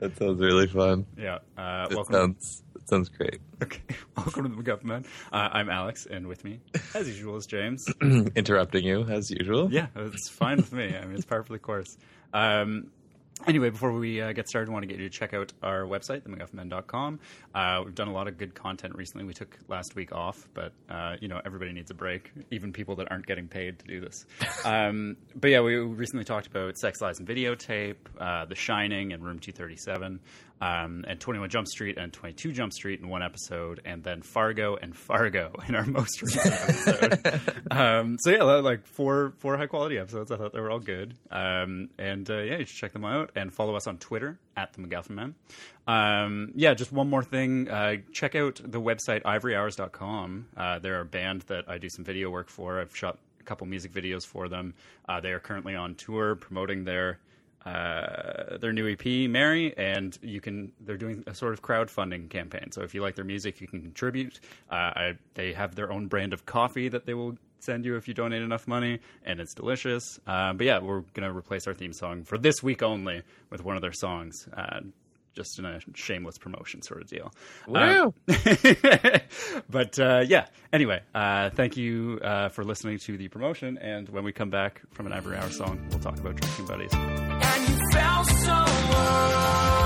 That sounds really fun. Yeah. That sounds great. Okay. Welcome to the MacGuffin Man. I'm Alex, and with me, as usual, is James. Interrupting you, as usual. Yeah, it's fine with me. I mean, it's par for the course. Anyway, before we get started, I want to get you to check out our website, themacguffinman.com. We've done a lot of good content recently. We took last week off, but, everybody needs a break, even people that aren't getting paid to do this. But yeah, we recently talked about Sex, Lies, and Videotape, The Shining, and Room 237, and 21 Jump Street and 22 Jump Street in one episode, and then Fargo and Fargo in our most recent episode. So yeah, like four high-quality episodes. I thought they were all good. You should check them out. And follow us on Twitter at The MacGuffin Man. Just one more thing. Check out the website ivoryhours.com. They're a band that I do some video work for. I've shot a couple music videos for them. They are currently on tour promoting their new EP, Mary, and they're doing a sort of crowdfunding campaign. So if you like their music, you can contribute. They have their own brand of coffee that they will send you if you donate enough money, and it's delicious. We're going to replace our theme song for this week only with one of their songs, just in a shameless promotion sort of deal. Wow. Anyway, thank you for listening to the promotion, and when we come back from an Ivory Hour song, we'll talk about Drinking Buddies. And you felt so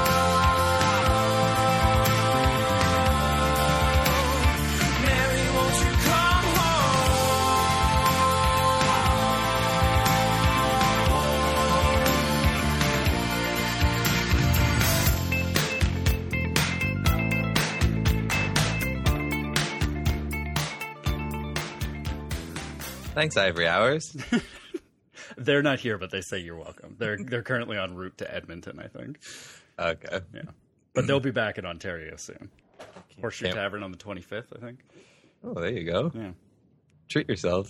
Thanks, Ivory Hours. They're not here, but they say you're welcome. They're currently en route to Edmonton, I think. Okay. Yeah. But they'll be back in Ontario soon. Horseshoe Tavern on the 25th, I think. Oh, there you go. Yeah. Treat yourselves.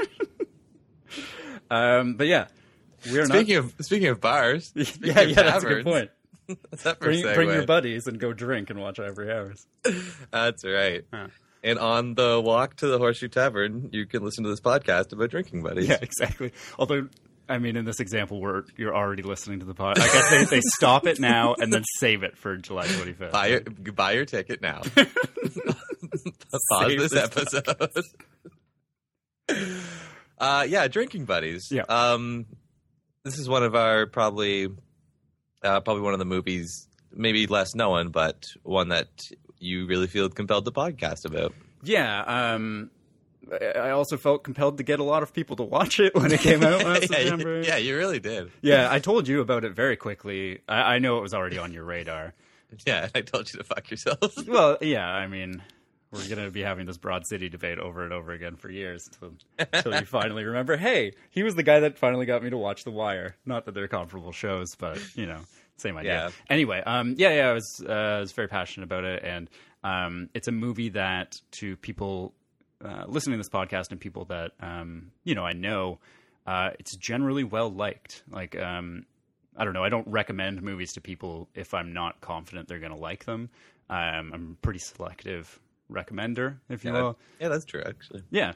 Speaking of bars. That's a good point. Bring your buddies and go drink and watch Ivory Hours. That's right. Huh. And on the walk to the Horseshoe Tavern, you can listen to this podcast about Drinking Buddies. Yeah, exactly. Although, I mean, in this example, you're already listening to the pod. I guess they stop it now and then save it for July 25th. Buy your ticket now. Pause this episode. Drinking Buddies. Yeah. This is one of our probably one of the movies, maybe less known, but one that you really feel compelled to podcast about. Yeah, I also felt compelled to get a lot of people to watch it when it came out last September. Yeah, you really did. Yeah, I told you about it very quickly. I know it was already on your radar. Yeah, I told you to fuck yourself. Well, yeah, I mean, we're going to be having this Broad City debate over and over again for years until you finally remember, hey, he was the guy that finally got me to watch The Wire. Not that they're comparable shows, but, same idea. Yeah. Anyway, I was very passionate about it, and it's a movie that to people listening to this podcast and people that I know, it's generally well liked. Like, I don't know, I don't recommend movies to people if I'm not confident they're going to like them. I'm a pretty selective recommender, if you will. Yeah, that's true, actually. Yeah,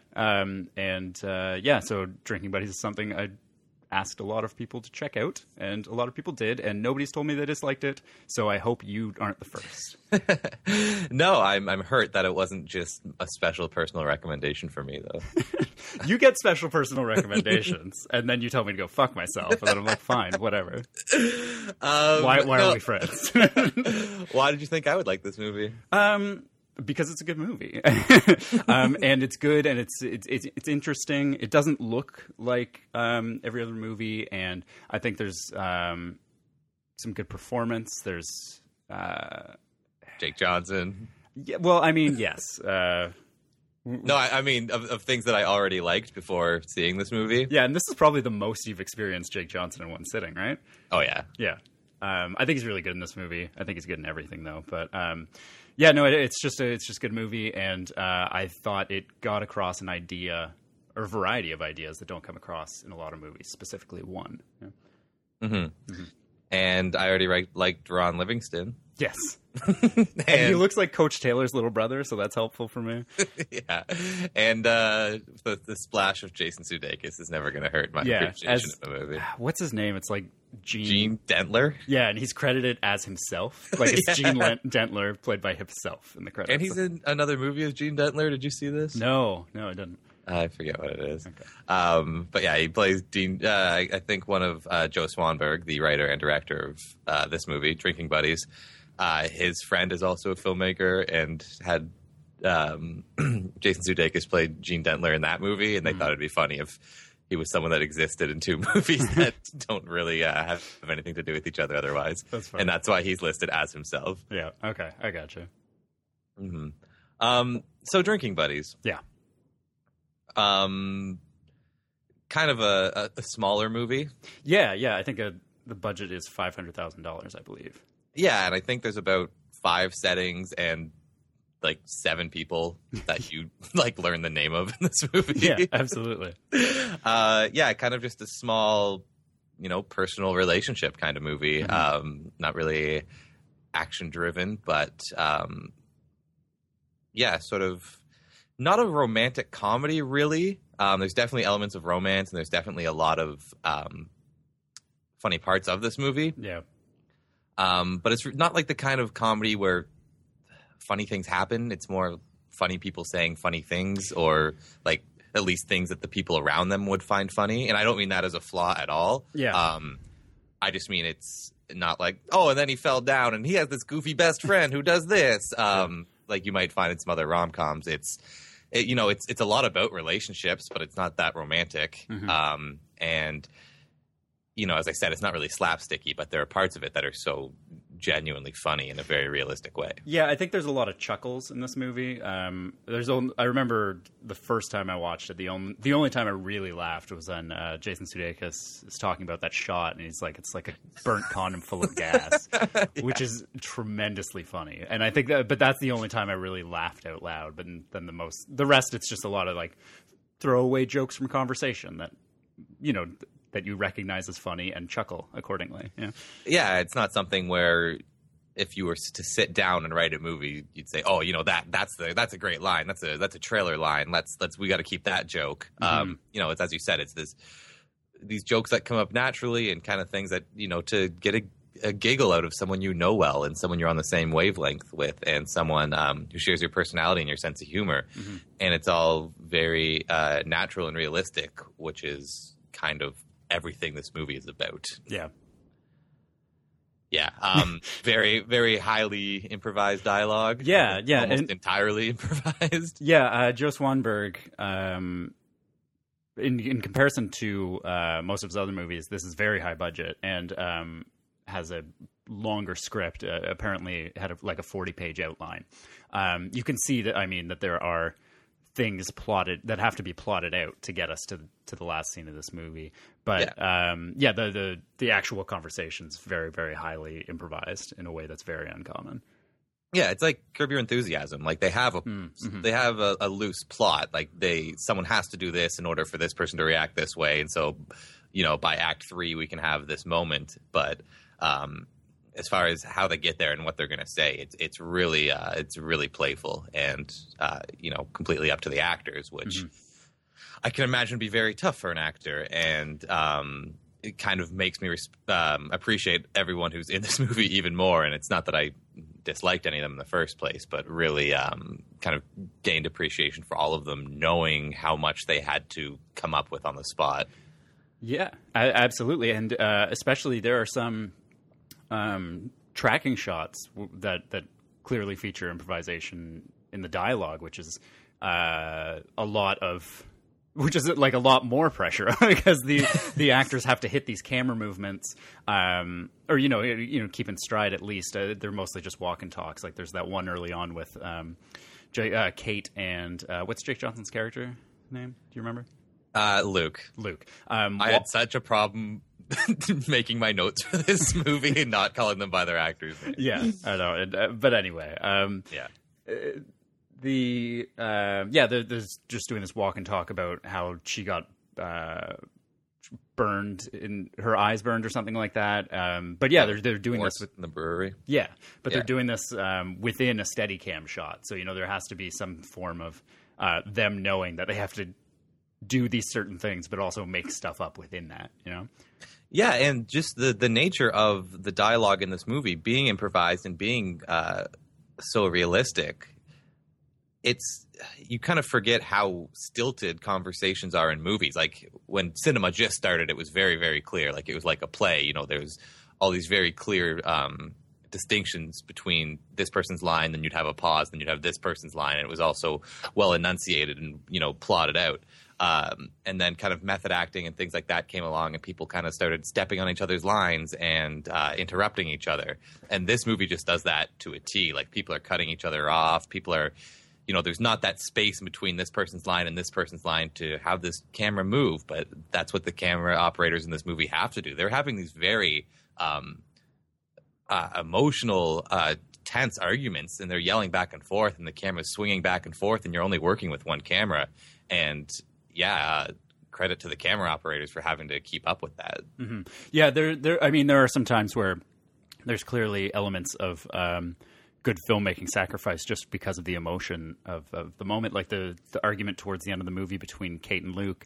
so Drinking Buddies is something I asked a lot of people to check out, and a lot of people did, and nobody's told me they disliked it, so I hope you aren't the first. No, I'm hurt that it wasn't just a special personal recommendation for me, though. You get special personal recommendations, and then you tell me to go fuck myself, and then I'm like, fine, whatever. Why are we friends? Why did you think I would like this movie? Because it's a good movie, and it's good, and it's interesting. It doesn't look like every other movie, and I think there's some good performance. There's Jake Johnson. Yeah, well, I mean, yes. No, I mean of things that I already liked before seeing this movie. Yeah, and this is probably the most you've experienced Jake Johnson in one sitting, right? Oh yeah, yeah. I think he's really good in this movie. I think he's good in everything, though. But yeah, no, it's just a good movie, and I thought it got across an idea or a variety of ideas that don't come across in a lot of movies, specifically one. Yeah. Mm-hmm. Mm-hmm. And I already liked Ron Livingston. Yes. And he looks like Coach Taylor's little brother, so that's helpful for me. Yeah. And the splash of Jason Sudeikis is never going to hurt my appreciation of the movie. What's his name? It's like Gene Dentler. Yeah, and he's credited as himself. Like, it's Gene Dentler, played by himself in the credits. And he's in another movie as Gene Dentler. Did you see this? No, I didn't. I forget what it is. Okay. But yeah, he plays Dean. I think one of Joe Swanberg, the writer and director of this movie, Drinking Buddies. His friend is also a filmmaker and had Jason Sudeikis played Gene Dentler in that movie, and they thought it'd be funny if he was someone that existed in two movies that don't really have anything to do with each other otherwise. That's funny. And that's why he's listed as himself. Yeah, okay, I gotcha. Mm-hmm. So Drinking Buddies. Yeah. Kind of a smaller movie. Yeah, I think the budget is $500,000, I believe. Yeah, and I think there's about 5 settings and like 7 people that you like learn the name of in this movie. Yeah, absolutely. Yeah, kind of just a small, personal relationship kind of movie. Not really action driven, but yeah, sort of not a romantic comedy really. There's definitely elements of romance, and there's definitely a lot of funny parts of this movie. Yeah. But it's not like the kind of comedy where funny things happen. It's more funny people saying funny things, or like at least things that the people around them would find funny. And I don't mean that as a flaw at all. Yeah. I just mean it's not like, oh, and then he fell down and he has this goofy best friend who does this. Like you might find in some other rom-coms. It's a lot about relationships, but it's not that romantic. And as I said, it's not really slapsticky, but there are parts of it that are so genuinely funny in a very realistic way. Yeah, I think there's a lot of chuckles in this movie. I remember the first time I watched it, the only time I really laughed was when Jason Sudeikis is talking about that shot, and he's like, it's like a burnt condom full of gas, which is tremendously funny. And I think but that's the only time I really laughed out loud. But then the rest, it's just a lot of like throwaway jokes from conversation that, that you recognize as funny and chuckle accordingly. Yeah, it's not something where if you were to sit down and write a movie, you'd say, "Oh, that's a great line. That's a trailer line. We got to keep that joke." It's as you said, it's these jokes that come up naturally and kind of things that to get a giggle out of someone well and someone you're on the same wavelength with, and someone who shares your personality and your sense of humor, and it's all very natural and realistic, which is kind of everything this movie is about. Yeah. Very, very highly improvised dialogue. Almost entirely improvised. Joe Swanberg, in comparison to most of his other movies, this is very high budget and has a longer script. Apparently had a 40-page outline. You can see that there are things plotted that have to be plotted out to get us to the last scene of this movie. But the actual conversation's very, very highly improvised in a way that's very uncommon. Yeah, it's like Curb Your Enthusiasm. Like they have a loose plot. Like someone has to do this in order for this person to react this way, and so by Act 3 we can have this moment. But as far as how they get there and what they're going to say, it's really playful and completely up to the actors, which I can imagine be very tough for an actor, and it kind of makes me appreciate everyone who's in this movie even more. And it's not that I disliked any of them in the first place, but really kind of gained appreciation for all of them, knowing how much they had to come up with on the spot. Yeah, absolutely, and especially there are some tracking shots that clearly feature improvisation in the dialogue, which is a lot more pressure because the actors have to hit these camera movements, or keep in stride at least. They're mostly just walk and talks. Like there's that one early on with Kate and what's Jake Johnson's character name? Do you remember? Luke. I had such a problem making my notes for this movie and not calling them by their actors' names. Yeah, I know. But anyway, there's just doing this walk and talk about how she got burned in her eyes or something like that. But they're doing this in the brewery. Yeah, but they're doing this within a Steadicam shot. So there has to be some form of them knowing that they have to do these certain things, but also make stuff up within that. Yeah, and just the nature of the dialogue in this movie being improvised and being so realistic, you kind of forget how stilted conversations are in movies. Like when cinema just started, it was very, very clear. Like it was like a play. You know, there's all these very clear distinctions between this person's line, then you'd have a pause, then you'd have this person's line, and it was also well enunciated and, you know, plotted out. And then kind of method acting and things like that came along, and people kind of started stepping on each other's lines and interrupting each other. And this movie just does that to a T. Like people are cutting each other off. People are, you know, there's not that space between this person's line and this person's line to have this camera move, but that's what the camera operators in this movie have to do. They're having these very emotional, tense arguments, and they're yelling back and forth, and the camera's swinging back and forth, and you're only working with one camera. And credit to the camera operators for having to keep up with that. Mm-hmm. Yeah, there are some times where there's clearly elements of good filmmaking sacrifice just because of the emotion of the moment, like the argument towards the end of the movie between Kate and Luke.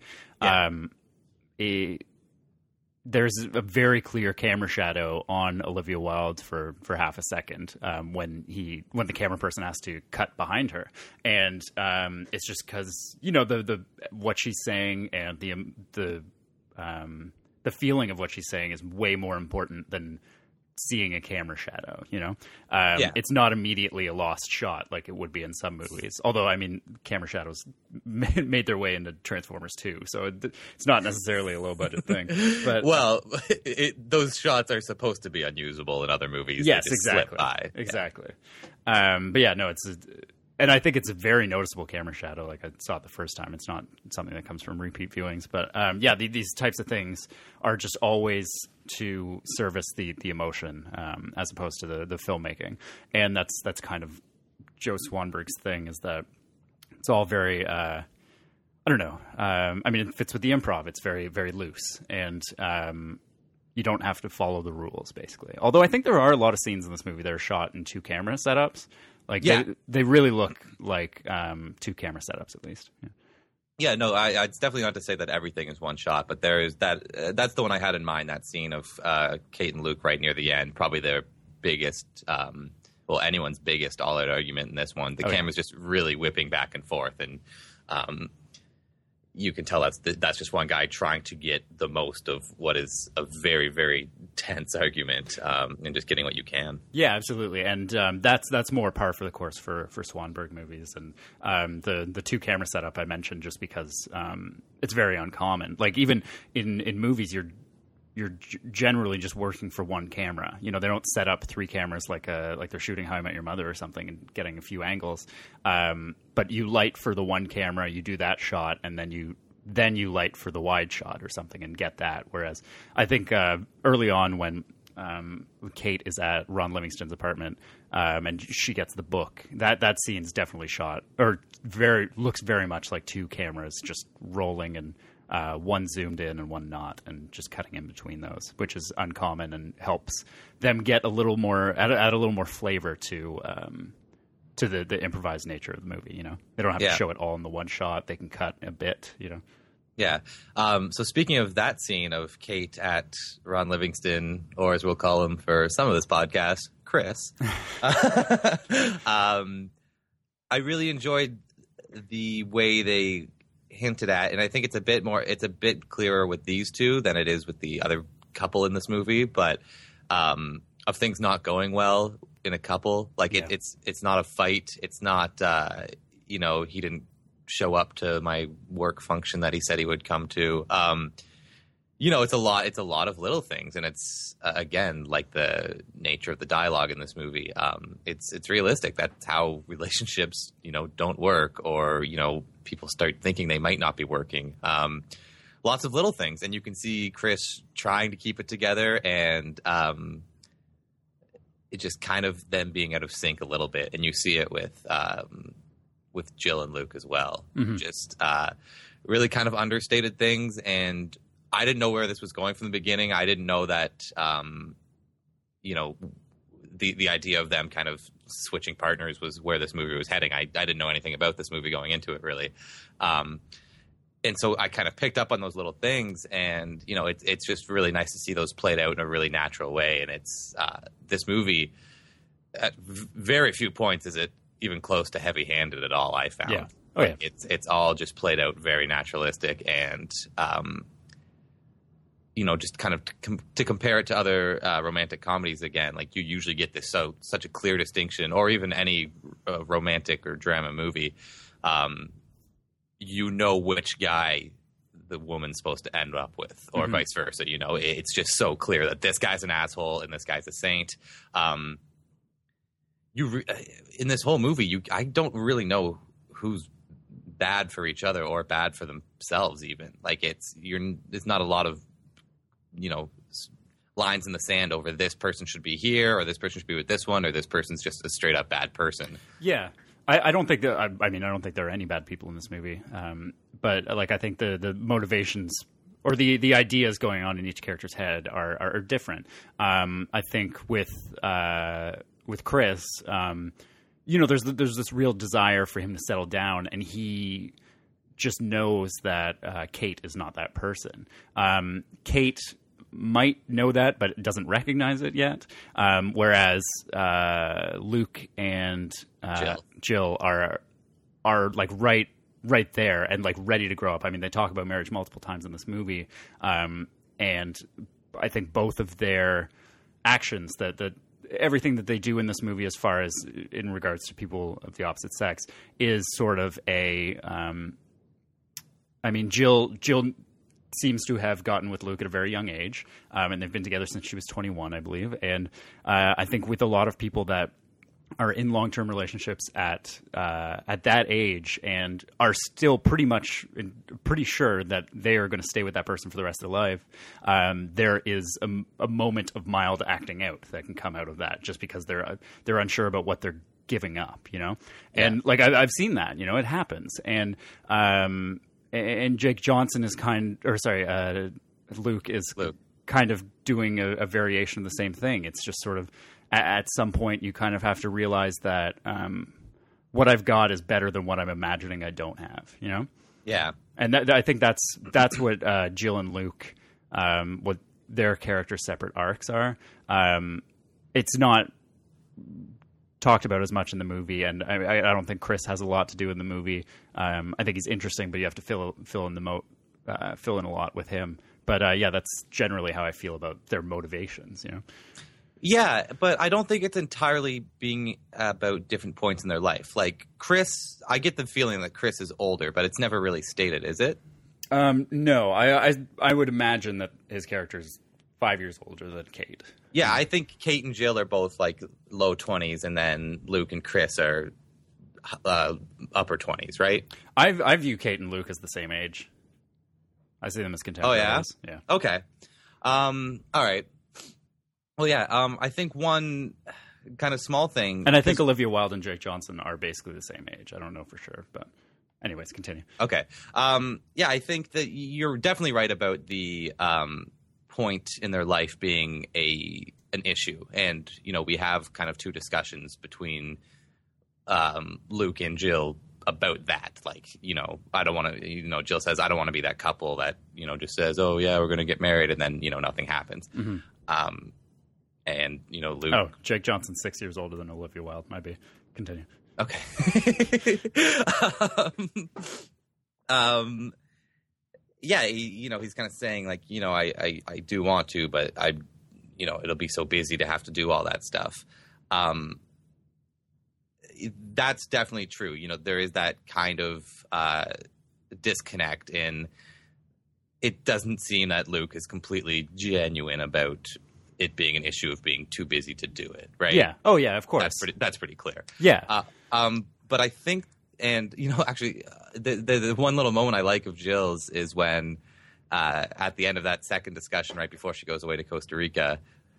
There's a very clear camera shadow on Olivia Wilde for half a second when the camera person has to cut behind her, and it's just because, you know, the what she's saying and the feeling of what she's saying is way more important than seeing a camera shadow, you know? It's not immediately a lost shot like it would be in some movies. Although, I mean, camera shadows made their way into Transformers 2, so it's not necessarily a low-budget thing. But well, those shots are supposed to be unusable in other movies. Yes, they just exactly. slip by. Exactly. Yeah. But yeah, no, and I think it's a very noticeable camera shadow. Like I saw it the first time. It's not something that comes from repeat viewings. But these types of things are just always to service the emotion as opposed to the filmmaking. And that's kind of Joe Swanberg's thing, is that it's all very I don't know. I mean, it fits with the improv. It's very, very loose. And you don't have to follow the rules, basically. Although I think there are a lot of scenes in this movie that are shot in 2 camera setups. Like they really look like 2 camera setups, at least. Yeah, no, it's definitely not to say that everything is one shot, but there is that. That's the one I had in mind. That scene of Kate and Luke right near the end, probably their biggest, anyone's biggest all-out argument in this one. The camera's just really whipping back and forth, and you can tell that's just one guy trying to get the most of what is a very, very tense argument, and just getting what you can. Yeah, absolutely, and that's more par for the course for Swanberg movies, and the 2 camera setup I mentioned just because it's very uncommon. Like even in movies, you're generally just working for one camera. You know, they don't set up 3 cameras like they're shooting How I Met Your Mother or something and getting a few angles. But you light for the one camera, you do that shot, and then you light for the wide shot or something and get that. Whereas I think early on when Kate is at Ron Livingston's apartment and she gets the book, that scene's definitely shot, or looks very much like 2 cameras just rolling, and one zoomed in and one not, and just cutting in between those, which is uncommon and helps them get a little more add a little more flavor to the improvised nature of the movie. You know, they don't have to show it all in the one shot; they can cut a bit. You know. Yeah. So speaking of that scene of Kate at Ron Livingston, or as we'll call him for some of this podcast, Chris, I really enjoyed the way they hinted at, and I think it's a bit clearer with these 2 than it is with the other couple in this movie, but of things not going well in a couple. Like it's not a fight. It's not, he didn't show up to my work function that he said he would come to. It's a lot of little things, and it's again, like the nature of the dialogue in this movie. It's realistic. That's how relationships, don't work, or people start thinking they might not be working. Lots of little things, and you can see Chris trying to keep it together, and it just kind of them being out of sync a little bit, and you see it with Jill and Luke as well. Mm-hmm. Just really kind of understated things, and I didn't know where this was going from the beginning. I didn't know that, the idea of them kind of switching partners was where this movie was heading. I didn't know anything about this movie going into it, really. and so I kind of picked up on those little things, and you know, it's just really nice to see those played out in a really natural way. And it's this movie at very few points is it even close to heavy-handed at all. I found, Yeah. Oh yeah. it's all just played out very naturalistic, and you know, just kind of to compare it to other romantic comedies again, like you usually get this such a clear distinction, or even any romantic or drama movie. You know which guy the woman's supposed to end up with, or vice versa. You know, it's just so clear that this guy's an asshole and this guy's a saint. In this whole movie, I don't really know who's bad for each other or bad for themselves. Even like it's not a lot of, you know, lines in the sand over this person should be here or this person should be with this one or this person's just a straight up bad person. Yeah. I don't think that. I mean, I don't think there are any bad people in this movie. But like, I think the motivations or the ideas going on in each character's head are different. I think with Chris, you know, there's this real desire for him to settle down, and he just knows that Kate is not that person. Kate might know that, but doesn't recognize it yet. Whereas Luke and Jill are like right there and like ready to grow up. I mean, they talk about marriage multiple times in this movie, and I think both of their actions, that everything that they do in this movie, as far as in regards to people of the opposite sex, is sort of a. I mean, Jill seems to have gotten with Luke at a very young age, and they've been together since she was 21, I believe. And I think with a lot of people that are in long-term relationships at that age and are still pretty sure that they are going to stay with that person for the rest of their life, there is a moment of mild acting out that can come out of that, just because they're unsure about what they're giving up, you know. And like I've seen that, you know, it happens. And Jake Johnson is Luke is kind of doing a variation of the same thing. It's just sort of at some point you kind of have to realize that what I've got is better than what I'm imagining I don't have, you know? Yeah. And I think that's what Jill and Luke, what their character separate arcs are. It's not talked about as much in the movie, and I don't think Chris has a lot to do in the movie. I think he's interesting, but you have to fill in a lot with him. But yeah, that's generally how I feel about their motivations, you know? Yeah, but I don't think it's entirely being about different points in their life. Like Chris, I get the feeling that Chris is older, but it's never really stated, is it? No, I would imagine that his character's 5 years older than Kate. Yeah, I think Kate and Jill are both like low 20s, and then Luke and Chris are upper 20s, right? I view Kate and Luke as the same age. I see them as contemporaries. Oh, yeah? Yeah. Okay. All right. Well, yeah, I think one kind of small thing... And I think Olivia Wilde and Jake Johnson are basically the same age. I don't know for sure, but anyways, continue. Okay. Yeah, I think that you're definitely right about the point in their life being an issue. And, you know, we have kind of two discussions between Luke and Jill about that. Like, you know, I don't want to, you know, Jill says, I don't want to be that couple that, you know, just says, oh, yeah, we're going to get married, and then, you know, nothing happens. Mm-hmm. And, you know, Luke... Oh, Jake Johnson's 6 years older than Olivia Wilde. Might be. Continue. Okay. Yeah, you know, he's kind of saying, like, you know, I do want to, but you know, it'll be so busy to have to do all that stuff. That's definitely true. You know, there is that kind of disconnect in... It doesn't seem that Luke is completely genuine about it being an issue of being too busy to do it, right? Yeah. Oh, yeah, of course. That's pretty clear. Yeah. But I think, and, you know, actually, the one little moment I like of Jill's is when, at the end of that second discussion, right before she goes away to Costa Rica,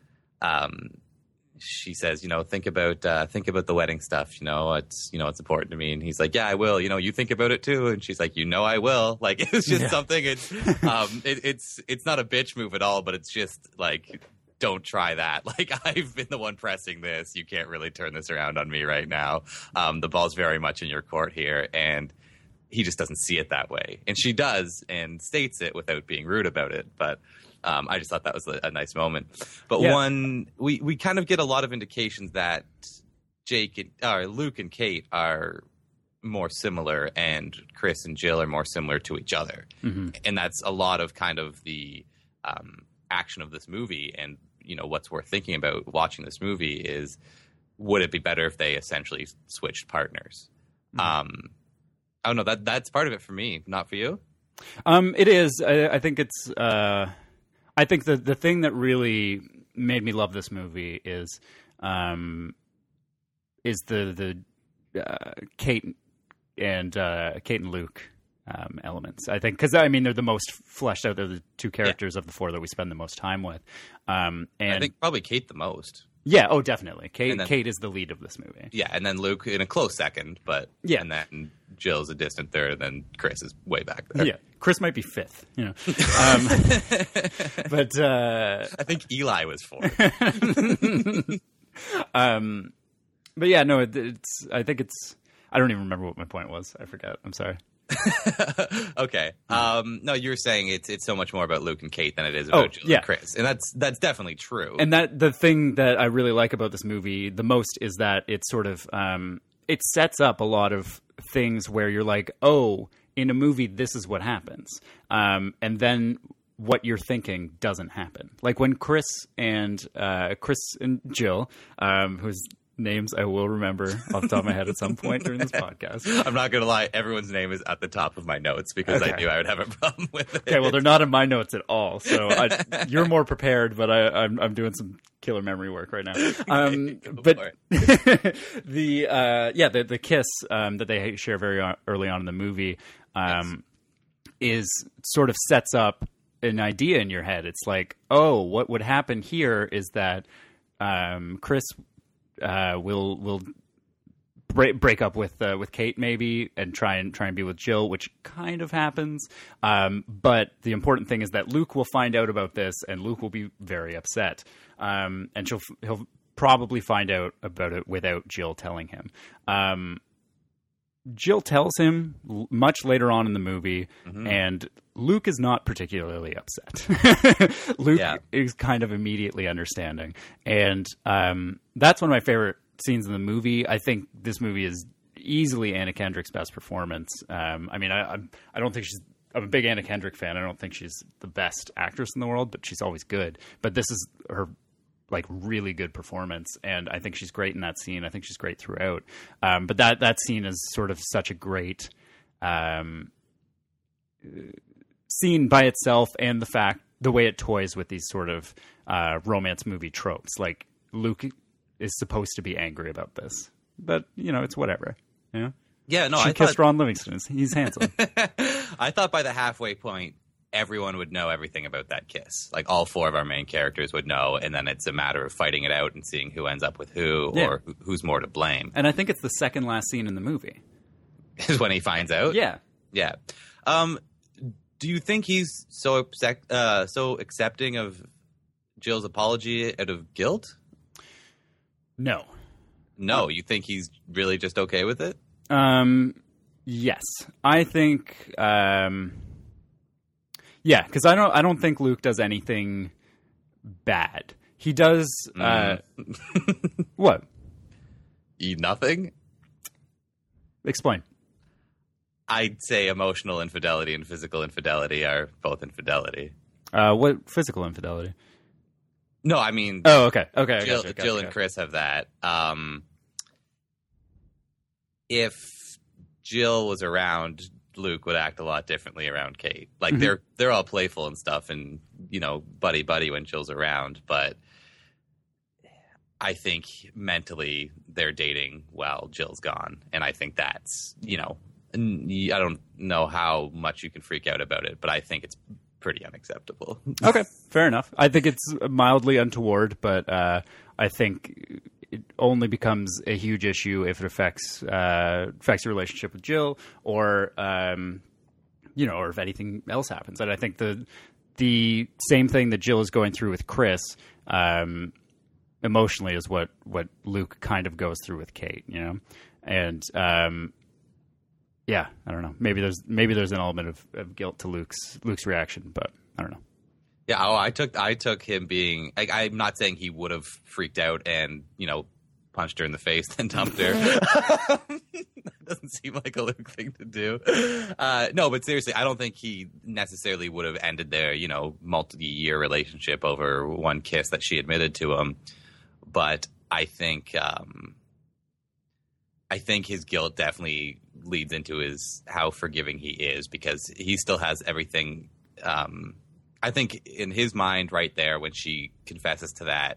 she says, you know, think about the wedding stuff. You know, it's important to me. And he's like, yeah, I will. You know, you think about it too. And she's like, you know, I will. Like, it's just something. It's it's not a bitch move at all, but it's just like, don't try that. Like, I've been the one pressing this. You can't really turn this around on me right now. The ball's very much in your court here. And he just doesn't see it that way. And she does and states it without being rude about it. But I just thought that was a nice moment. But we kind of get a lot of indications that Luke and Kate are more similar, and Chris and Jill are more similar to each other. Mm-hmm. And that's a lot of kind of the action of this movie. And, what's worth thinking about watching this movie is, would it be better if they essentially switched partners? Mm-hmm. I don't know. That's part of it for me, not for you. It is. I think it's. I think the thing that really made me love this movie is the Kate and Luke elements. I think because they're the most fleshed out. They're the two characters of the four that we spend the most time with. And I think probably Kate the most. Yeah. Oh, definitely. Kate is the lead of this movie. Yeah, and then Luke in a close second, but yeah, and then Jill's a distant third, and then Chris is way back there. Yeah, Chris might be fifth. But I think Eli was fourth. But yeah, no, it's. I think it's. I don't even remember what my point was. I forgot. I'm sorry. Okay. No, you were saying it's so much more about Luke and Kate than it is about Jill and Chris, and that's definitely true. And that the thing that I really like about this movie the most is that it sort of it sets up a lot of things where you're like, oh, in a movie this is what happens, and then what you're thinking doesn't happen. Like when Chris and Jill, whose names I will remember off the top of my head at some point during this podcast. I'm not going to lie. Everyone's name is at the top of my notes because I knew I would have a problem with it. Okay, well, they're not in my notes at all. So you're more prepared, but I'm doing some killer memory work right now. But the kiss that they share very early on in the movie is sort of sets up an idea in your head. It's like, oh, what would happen here is that Chris will break up with Kate maybe and try and be with Jill, which kind of happens. But the important thing is that Luke will find out about this, and Luke will be very upset. And he'll probably find out about it without Jill telling him. Jill tells him much later on in the movie, mm-hmm. and Luke is not particularly upset. Luke is kind of immediately understanding. And that's one of my favorite scenes in the movie. I think this movie is easily Anna Kendrick's best performance. I don't think I'm a big Anna Kendrick fan. I don't think she's the best actress in the world, but she's always good. But this is her really good performance, and I think she's great in that scene. I think she's great throughout. But that scene is sort of such a great scene by itself, and the way it toys with these sort of romance movie tropes. Like Luke is supposed to be angry about this, but it's whatever. Yeah, no, I kissed Ron Livingston. He's handsome. I thought by the halfway point, everyone would know everything about that kiss. Like all four of our main characters would know, and then it's a matter of fighting it out and seeing who ends up with who or who's more to blame. And I think it's the second last scene in the movie. Is when he finds out? Yeah. Yeah. Do you think he's so accepting of Jill's apology out of guilt? No. No, you think he's really just okay with it? Yes. I think yeah, because I don't think Luke does anything bad. He does what? Nothing? Explain. I'd say emotional infidelity and physical infidelity are both infidelity. What physical infidelity? No, I mean... Oh, okay. Jill and Chris have that. If Jill was around, Luke would act a lot differently around Kate. Like, mm-hmm. they're all playful and stuff and, buddy when Jill's around. But I think mentally they're dating while Jill's gone. And I think that's, I don't know how much you can freak out about it, but I think it's pretty unacceptable. Okay, fair enough. I think it's mildly untoward, but I think it only becomes a huge issue if it affects your relationship with Jill, or or if anything else happens. And I think the same thing that Jill is going through with Chris emotionally is what Luke kind of goes through with Kate, and Yeah, I don't know. Maybe there's an element of guilt to Luke's reaction, but I don't know. Yeah, I took him being. I'm not saying he would have freaked out and punched her in the face then dumped her. That doesn't seem like a Luke thing to do. No, but seriously, I don't think he necessarily would have ended their multi-year relationship over one kiss that she admitted to him. But I think his guilt definitely leads into how forgiving he is, because he still has everything. I think in his mind right there when she confesses to that,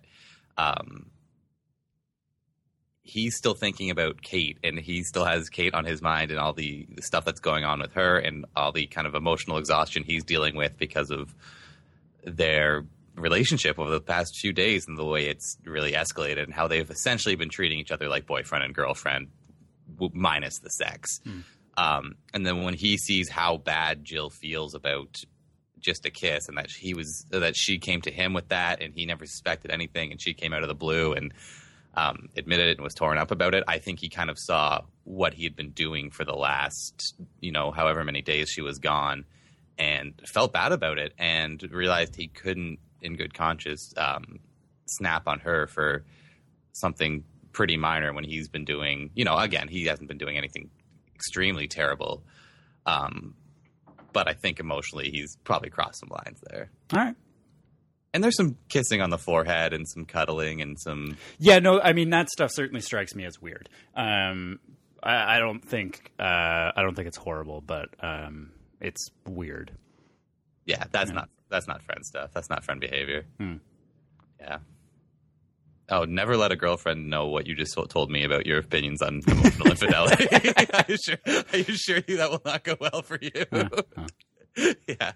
he's still thinking about Kate, and he still has Kate on his mind and all the stuff that's going on with her and all the kind of emotional exhaustion he's dealing with because of their relationship over the past few days and the way it's really escalated and how they've essentially been treating each other like boyfriend and girlfriend minus the sex. And then when he sees how bad Jill feels about just a kiss and that she came to him with that and he never suspected anything and she came out of the blue and admitted it and was torn up about it, I think he kind of saw what he had been doing for the last, however many days she was gone, and felt bad about it and realized he couldn't, in good conscience, snap on her for something pretty minor when he's been doing, again, he hasn't been doing anything extremely terrible. But I think emotionally he's probably crossed some lines there. All right. And there's some kissing on the forehead and some cuddling and some... Yeah, no, I mean, that stuff certainly strikes me as weird. I don't think it's horrible, but it's weird. Yeah, that's not friend stuff. That's not friend behavior. Yeah. Oh, never let a girlfriend know what you just told me about your opinions on emotional infidelity. Are you sure that will not go well for you? Yeah.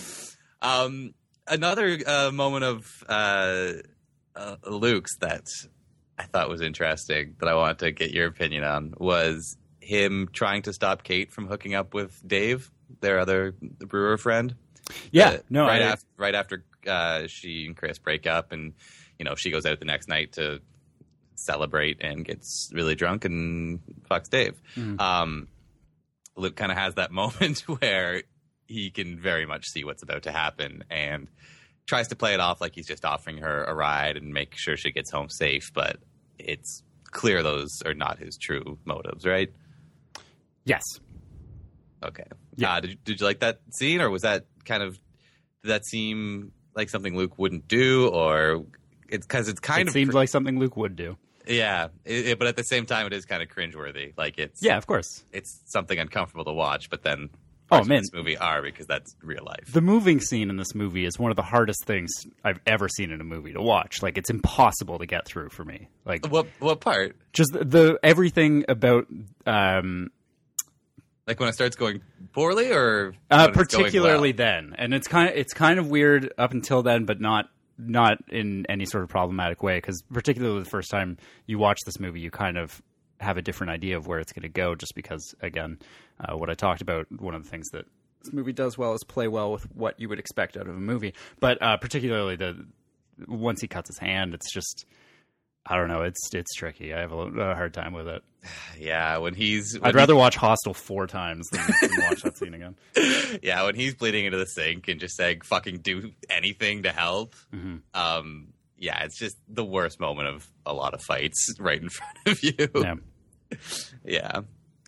Another moment of Luke's that I thought was interesting that I wanted to get your opinion on was him trying to stop Kate from hooking up with Dave, their other brewer friend. Yeah, right after she and Chris break up, and she goes out the next night to celebrate and gets really drunk and fucks Dave. Luke kind of has that moment where he can very much see what's about to happen and tries to play it off like he's just offering her a ride and make sure she gets home safe. But it's clear those are not his true motives, right? Yes. Okay. Yeah. Did you like that scene, or was that did that seem like something Luke wouldn't do, or it seemed like something Luke would do. Yeah, but at the same time, it is kind of cringeworthy. Like of course, it's something uncomfortable to watch. But then, this movie because that's real life. The moving scene in this movie is one of the hardest things I've ever seen in a movie to watch. Like, it's impossible to get through for me. Like, what part? Just the everything about. Like when it starts going poorly, or particularly well? Then, and it's kind of weird up until then, but not in any sort of problematic way. Because particularly the first time you watch this movie, you kind of have a different idea of where it's going to go. Just because, again, what I talked about, one of the things that this movie does well is play well with what you would expect out of a movie. But particularly once he cuts his hand, it's just. I don't know. It's tricky. I have a hard time with it. Yeah, I'd rather watch Hostel 4 times than watch that scene again. Yeah, when he's bleeding into the sink and just saying "fucking do anything to help." Yeah, it's just the worst moment of a lot of fights right in front of you. Yeah.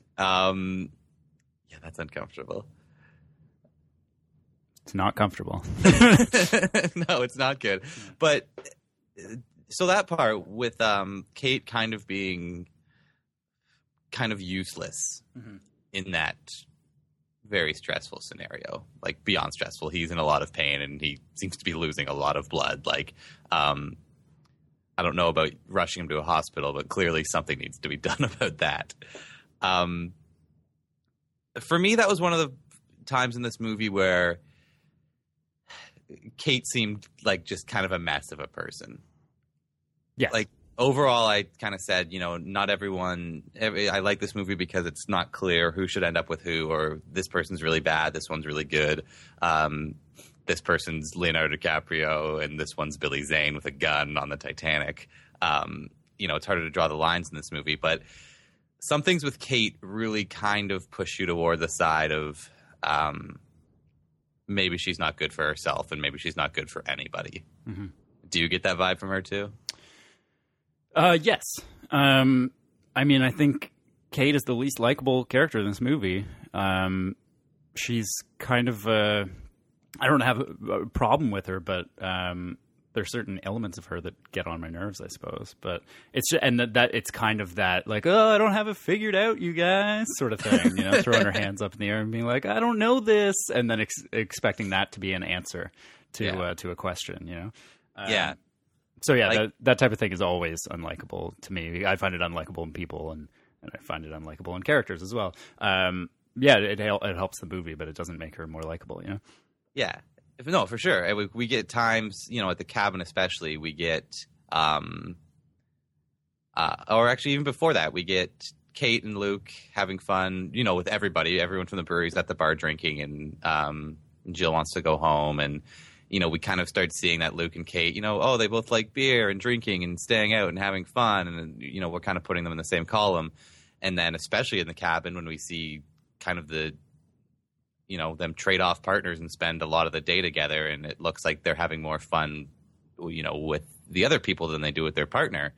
Yeah, that's uncomfortable. It's not comfortable. No, it's not good. But. So that part with Kate kind of being kind of useless in that very stressful scenario, like beyond stressful. He's in a lot of pain and he seems to be losing a lot of blood. Like, I don't know about rushing him to a hospital, but clearly something needs to be done about that. For me, that was one of the times in this movie where Kate seemed like just kind of a mess of a person. Yeah. Like, overall, I kind of said, not everyone... I like this movie because it's not clear who should end up with who, or this person's really bad, this one's really good. This person's Leonardo DiCaprio, and this one's Billy Zane with a gun on the Titanic. It's harder to draw the lines in this movie, but some things with Kate really kind of push you toward the side of maybe she's not good for herself and maybe she's not good for anybody. Mm-hmm. Do you get that vibe from her too? Yes. I mean, I think Kate is the least likable character in this movie. She's kind of I don't have a problem with her, but there's certain elements of her that get on my nerves, I suppose. But it's just, and that it's kind of that like, oh, I don't have it figured out, you guys, sort of thing. You know, throwing her hands up in the air and being like, I don't know this, and then expecting that to be an answer to a question. You know, yeah. So yeah, like, that type of thing is always unlikable to me. I find it unlikable in people, and I find it unlikable in characters as well. Yeah, it helps the movie, but it doesn't make her more likable. You know? Yeah. No, for sure. We get times, you know, at the cabin especially, we get, or actually even before that, we get Kate and Luke having fun, you know, with everyone from the brewery's at the bar drinking, and Jill wants to go home, and, you know, we kind of start seeing that Luke and Kate, you know, oh, they both like beer and drinking and staying out and having fun, and, you know, we're kind of putting them in the same column. And then especially in the cabin when we see kind of the, you know, them trade off partners and spend a lot of the day together, and it looks like they're having more fun, you know, with the other people than they do with their partner.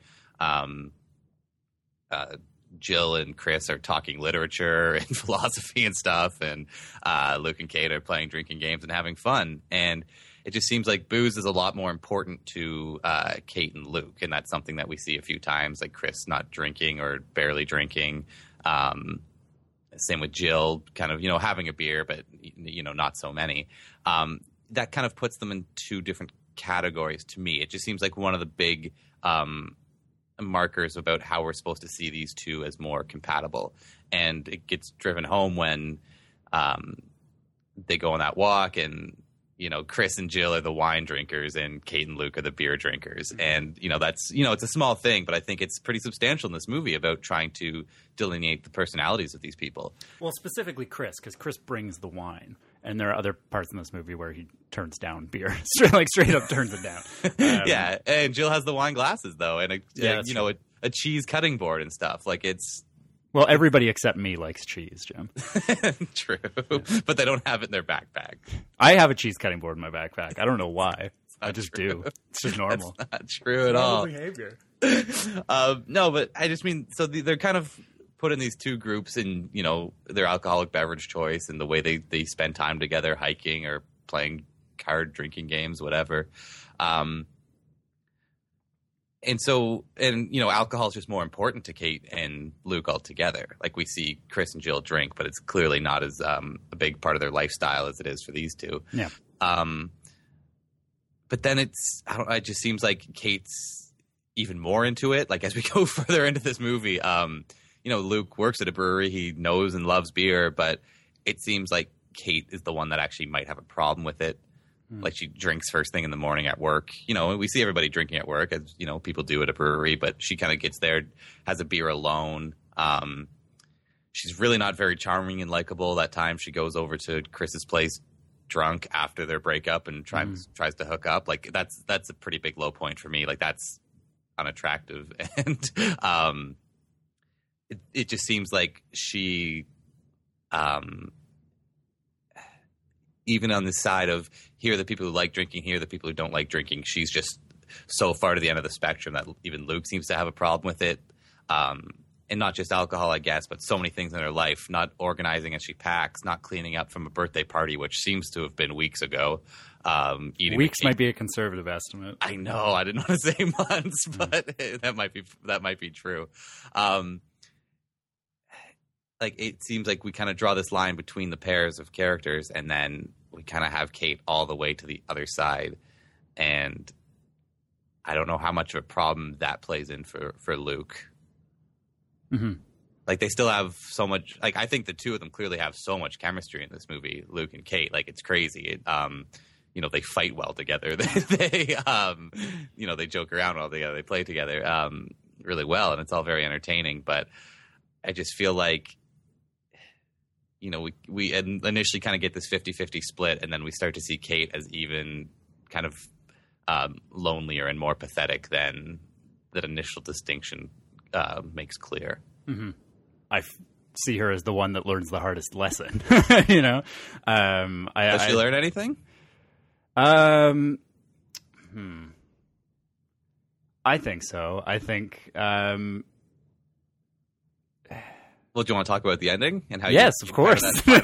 Jill and Chris are talking literature and philosophy and stuff, and Luke and Kate are playing drinking games and having fun. And it just seems like booze is a lot more important to Kate and Luke, and that's something that we see a few times, like Chris not drinking or barely drinking. Same with Jill, kind of, you know, having a beer, but, you know, not so many. That kind of puts them in two different categories to me. It just seems like one of the big markers about how we're supposed to see these two as more compatible. And it gets driven home when they go on that walk, and, you know, Chris and Jill are the wine drinkers and Kate and Luke are the beer drinkers. And, you know, that's, you know, it's a small thing, but I think it's pretty substantial in this movie about trying to delineate the personalities of these people. Well, specifically Chris, because Chris brings the wine. And there are other parts in this movie where he turns down beer, straight up turns it down. Yeah, and Jill has the wine glasses, though, and a cheese cutting board and stuff. Like, it's... Well, everybody except me likes cheese, Jim. True. But they don't have it in their backpack. I have a cheese cutting board in my backpack. I don't know why. I just do. It's just normal. That's not true at all. Behavior. No, but I just mean, so they're kind of put in these two groups in, you know, their alcoholic beverage choice and the way they spend time together hiking or playing card drinking games, whatever. And so, and, you know, alcohol is just more important to Kate and Luke altogether. Like, we see Chris and Jill drink, but it's clearly not as a big part of their lifestyle as it is for these two. Yeah. But then it just seems like Kate's even more into it. Like, as we go further into this movie, you know, Luke works at a brewery. He knows and loves beer, but it seems like Kate is the one that actually might have a problem with it. Like, she drinks first thing in the morning at work. You know, we see everybody drinking at work, as, you know, people do at a brewery, but she kind of gets there, has a beer alone. She's really not very charming and likable. That time she goes over to Chris's place drunk after their breakup and tries to hook up. Like, that's a pretty big low point for me. Like, that's unattractive. And it just seems like she... even on the side of, here are the people who like drinking, here are the people who don't like drinking, she's just so far to the end of the spectrum that even Luke seems to have a problem with it. And not just alcohol, I guess, but so many things in her life, not organizing as she packs, not cleaning up from a birthday party, which seems to have been weeks ago. Weeks might be a conservative estimate. I know. I didn't want to say months, but that might be true. Like, it seems like we kind of draw this line between the pairs of characters, and then we kind of have Kate all the way to the other side. And I don't know how much of a problem that plays in for Luke. Mm-hmm. Like, they still have so much, like, I think the two of them clearly have so much chemistry in this movie, Luke and Kate. Like, it's crazy. You know, they fight well together. They you know, they joke around well together. They play together really well, and it's all very entertaining. But I just feel like, you know, we initially kind of get this 50-50 split, and then we start to see Kate as even kind of lonelier and more pathetic than that initial distinction makes clear. Mm-hmm. see her as the one that learns the hardest lesson. You know, Does she learn anything? I think so. I think. Well, do you want to talk about the ending and how? Yes, you of course.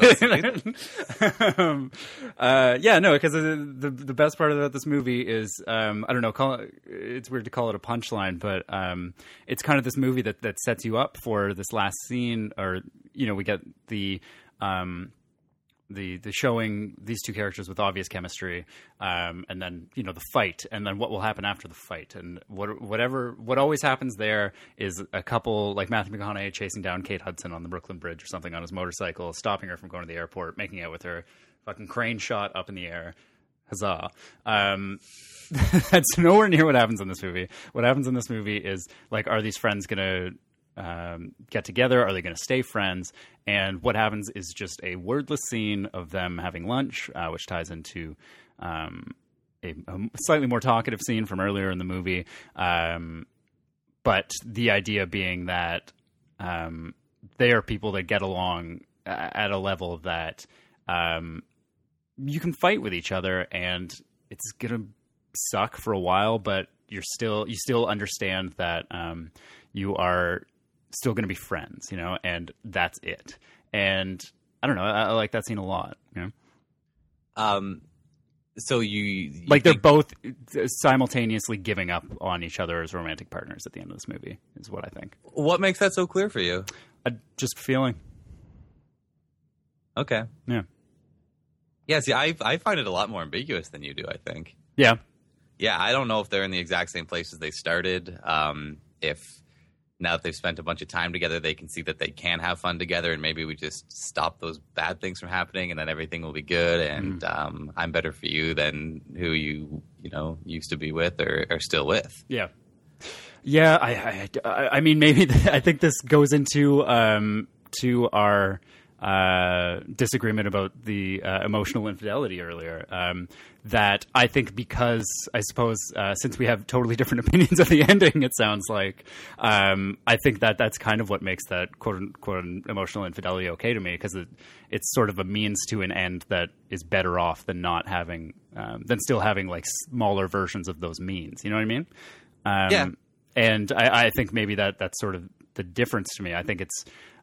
That Yeah, no, because the best part about this movie is I don't know. It's weird to call it a punchline, but it's kind of this movie that sets you up for this last scene, or you know, we get the showing these two characters with obvious chemistry, and then you know the fight, and then what will happen after the fight, and what always happens there is a couple like Matthew McConaughey chasing down Kate Hudson on the Brooklyn Bridge or something on his motorcycle, stopping her from going to the airport, making out with her, fucking crane shot up in the air, huzzah! That's nowhere near what happens in this movie. What happens in this movie is like, are these friends gonna get together? Are they going to stay friends? And what happens is just a wordless scene of them having lunch, which ties into a slightly more talkative scene from earlier in the movie. But the idea being that they are people that get along at a level that you can fight with each other, and it's going to suck for a while, but you still understand that you are still going to be friends, you know, and that's it. And I don't know, I like that scene a lot, you know. So you like they're both simultaneously giving up on each other as romantic partners at the end of this movie is what I think. What makes that so clear for you? Just feeling. Okay. Yeah. Yeah. See, I find it a lot more ambiguous than you do. I think. Yeah. Yeah. I don't know if they're in the exact same places they started. If now that they've spent a bunch of time together, they can see that they can have fun together, and maybe we just stop those bad things from happening, and then everything will be good. And I'm better for you than who you used to be with or are still with. Yeah, yeah. I mean, maybe I think this goes into to our disagreement about the emotional infidelity earlier. That I think because I suppose since we have totally different opinions of the ending, it sounds like I think that's kind of what makes that quote unquote emotional infidelity okay to me, because it's sort of a means to an end that is better off than not having than still having like smaller versions of those means. You know what I mean? Yeah. And I think maybe that's sort of the difference to me. I think it's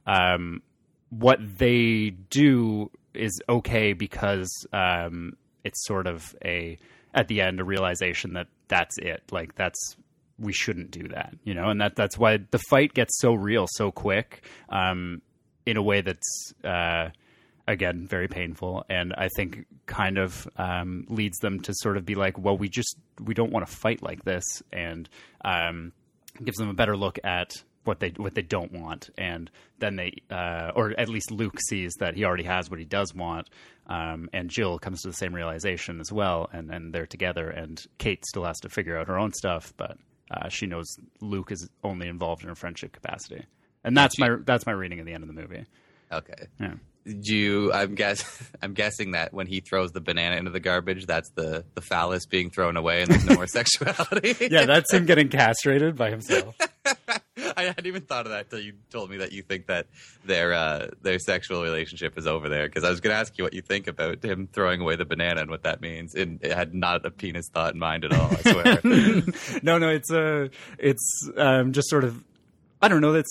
what they do is okay because it's sort of at the end, a realization that that's it. Like we shouldn't do that, you know? And that's why the fight gets so real so quick, in a way that's, again, very painful. And I think kind of, leads them to sort of be like, well, we don't want to fight like this. And, gives them a better look at what they don't want, and then they or at least Luke sees that he already has what he does want, and Jill comes to the same realization as well, and they're together, and Kate still has to figure out her own stuff, but she knows Luke is only involved in a friendship capacity, and that's my reading of the end of the movie. Okay. Yeah. I'm guessing that when he throws the banana into the garbage, that's the phallus being thrown away, and there's no more sexuality. Yeah, that's him getting castrated by himself. I hadn't even thought of that until you told me that you think that their sexual relationship is over there. Because I was going to ask you what you think about him throwing away the banana and what that means. And it had not a penis thought in mind at all, I swear. No, it's just sort of, I don't know. It's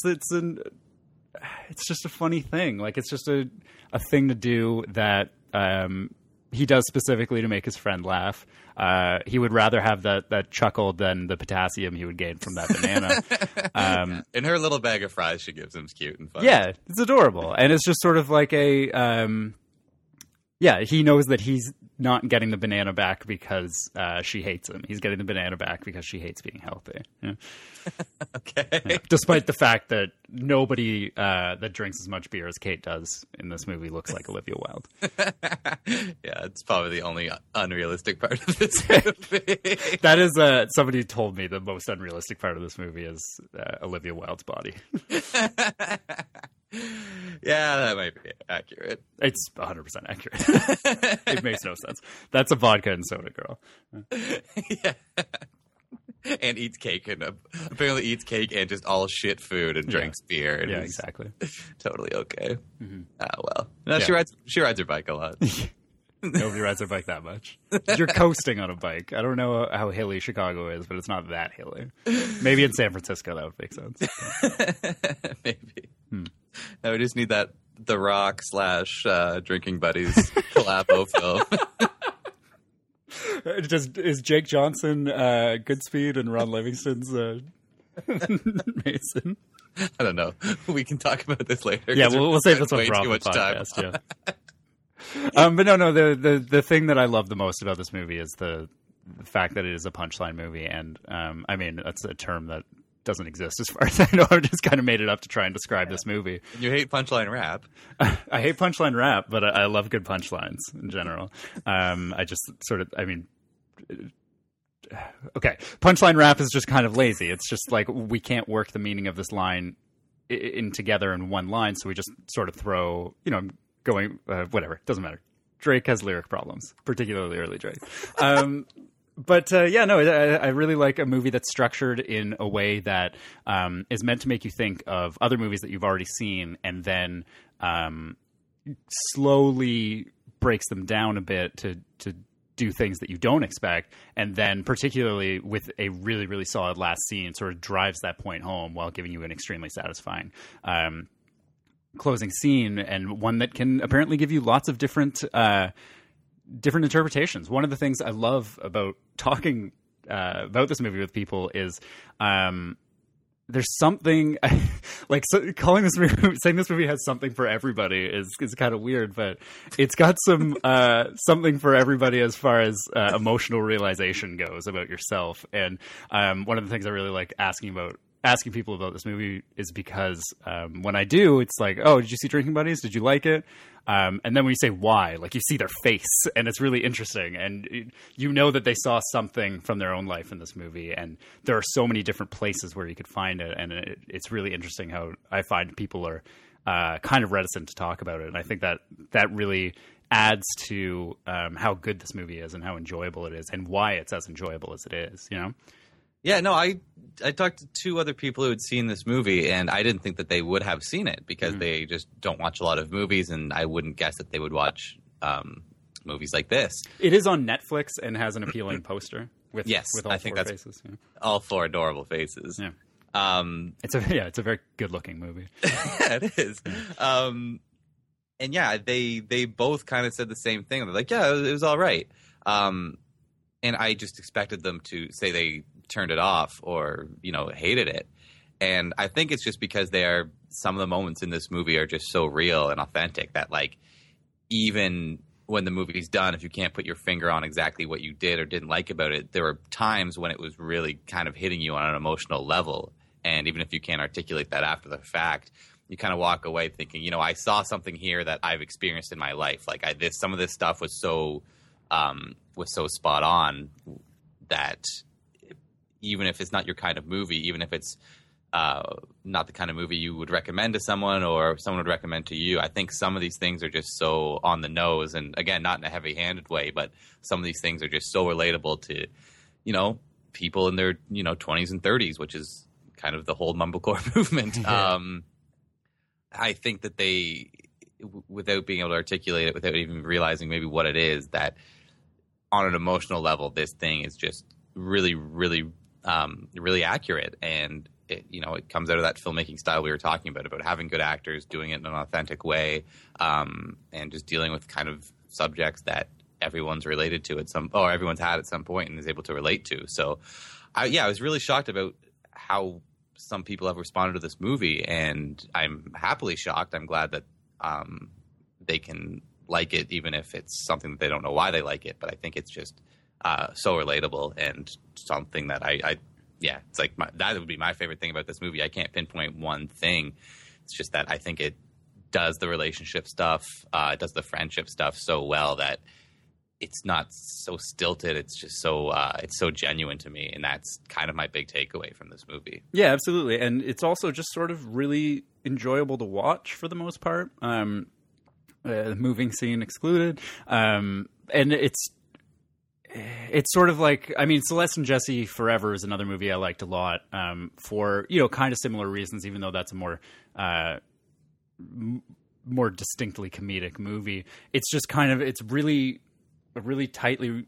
just a funny thing. Like, it's just a thing to do that he does specifically to make his friend laugh. He would rather have that chuckle than the potassium he would gain from that banana. And her little bag of fries she gives him is cute and fun. Yeah, it's adorable. And it's just sort of like he knows that he's not getting the banana back because she hates him. He's getting the banana back because she hates being healthy. Yeah. Okay. Yeah. Despite the fact that nobody that drinks as much beer as Kate does in this movie looks like Olivia Wilde. Yeah, it's probably the only unrealistic part of this movie. That is somebody told me the most unrealistic part of this movie is Olivia Wilde's body. Yeah, that might be accurate. It's 100% accurate. It makes no sense. That's a vodka and soda girl. Yeah. and eats cake and apparently eats cake and just all shit food and drinks beer. And Yeah, exactly. Totally okay. Mm-hmm. Well, no, Yeah. she rides her bike a lot. Nobody rides their bike that much. You're coasting on a bike. I don't know how hilly Chicago is, but it's not that hilly. Maybe in San Francisco that would make sense. Maybe. No, we just need that The Rock / Drinking Buddies collabo film. Just is Jake Johnson Goodspeed and Ron Livingston's Mason? I don't know. We can talk about this later. Yeah, 'cause we'll save this one way for off too the much time. podcast. Yeah. But no, the thing that I love the most about this movie is the fact that it is a punchline movie, and I mean that's a term that doesn't exist as far as I know. I just kind of made it up to try and describe this movie. You hate punchline rap. I hate punchline rap, but I love good punchlines in general. I just sort of, I mean, okay, punchline rap is just kind of lazy. It's just like we can't work the meaning of this line in together in one line, so we just sort of throw, going whatever. Doesn't matter. Drake has lyric problems, particularly early Drake. But I really like a movie that's structured in a way that is meant to make you think of other movies that you've already seen, and then slowly breaks them down a bit to do things that you don't expect, and then particularly with a really, really solid last scene, sort of drives that point home while giving you an extremely satisfying closing scene, and one that can apparently give you lots of different interpretations. One of the things I love about talking about this movie with people is there's something like calling this movie, saying this movie has something for everybody is kind of weird, but it's got some something for everybody as far as emotional realization goes about yourself. And one of the things I really like asking people about this movie is because when I do, it's like, oh, did you see Drinking Buddies? Did you like it? And then when you say why, like you see their face, and it's really interesting, and you know that they saw something from their own life in this movie, and there are so many different places where you could find it, and it's really interesting how I find people are kind of reticent to talk about it, and I think that really adds to how good this movie is and how enjoyable it is, and why it's as enjoyable as it is, Yeah, no, I talked to two other people who had seen this movie, and I didn't think that they would have seen it because they just don't watch a lot of movies, and I wouldn't guess that they would watch movies like this. It is on Netflix and has an appealing poster with all I think four that's faces. all four adorable faces. Yeah. It's a very good looking movie. Yeah, it is. And yeah, they both kind of said the same thing. They're like, yeah, it was all right. And I just expected them to say they turned it off or hated it, and I think it's just because some of the moments in this movie are just so real and authentic that, like, even when the movie's done, if you can't put your finger on exactly what you did or didn't like about it, there were times when it was really kind of hitting you on an emotional level, and even if you can't articulate that after the fact, you kind of walk away thinking, I saw something here that I've experienced in my life. Like some of this stuff was so spot on that even if it's not your kind of movie, even if it's not the kind of movie you would recommend to someone or someone would recommend to you, I think some of these things are just so on the nose. And again, not in a heavy-handed way, but some of these things are just so relatable to, people in their, 20s and 30s, which is kind of the whole mumblecore movement. Yeah. I think that they, without being able to articulate it, without even realizing maybe what it is, that on an emotional level, this thing is just really, really really accurate, and it comes out of that filmmaking style we were talking about having good actors doing it in an authentic way, and just dealing with kind of subjects that everyone's related to everyone's had at some point and is able to relate to. So I was really shocked about how some people have responded to this movie, and I'm happily shocked. I'm glad that they can like it, even if it's something that they don't know why they like it, but I think it's just so relatable and something that it's like that would be my favorite thing about this movie. I can't pinpoint one thing. It's just that I think it does the relationship stuff, it does the friendship stuff so well that it's not so stilted. It's just so it's so genuine to me, and that's kind of my big takeaway from this movie. Yeah, absolutely, and it's also just sort of really enjoyable to watch for the most part. The moving scene excluded, and it's sort of like, I mean, Celeste and Jesse Forever is another movie I liked a lot, for, you know, kind of similar reasons, even though that's a more distinctly comedic movie. It's just kind of, it's really a really tightly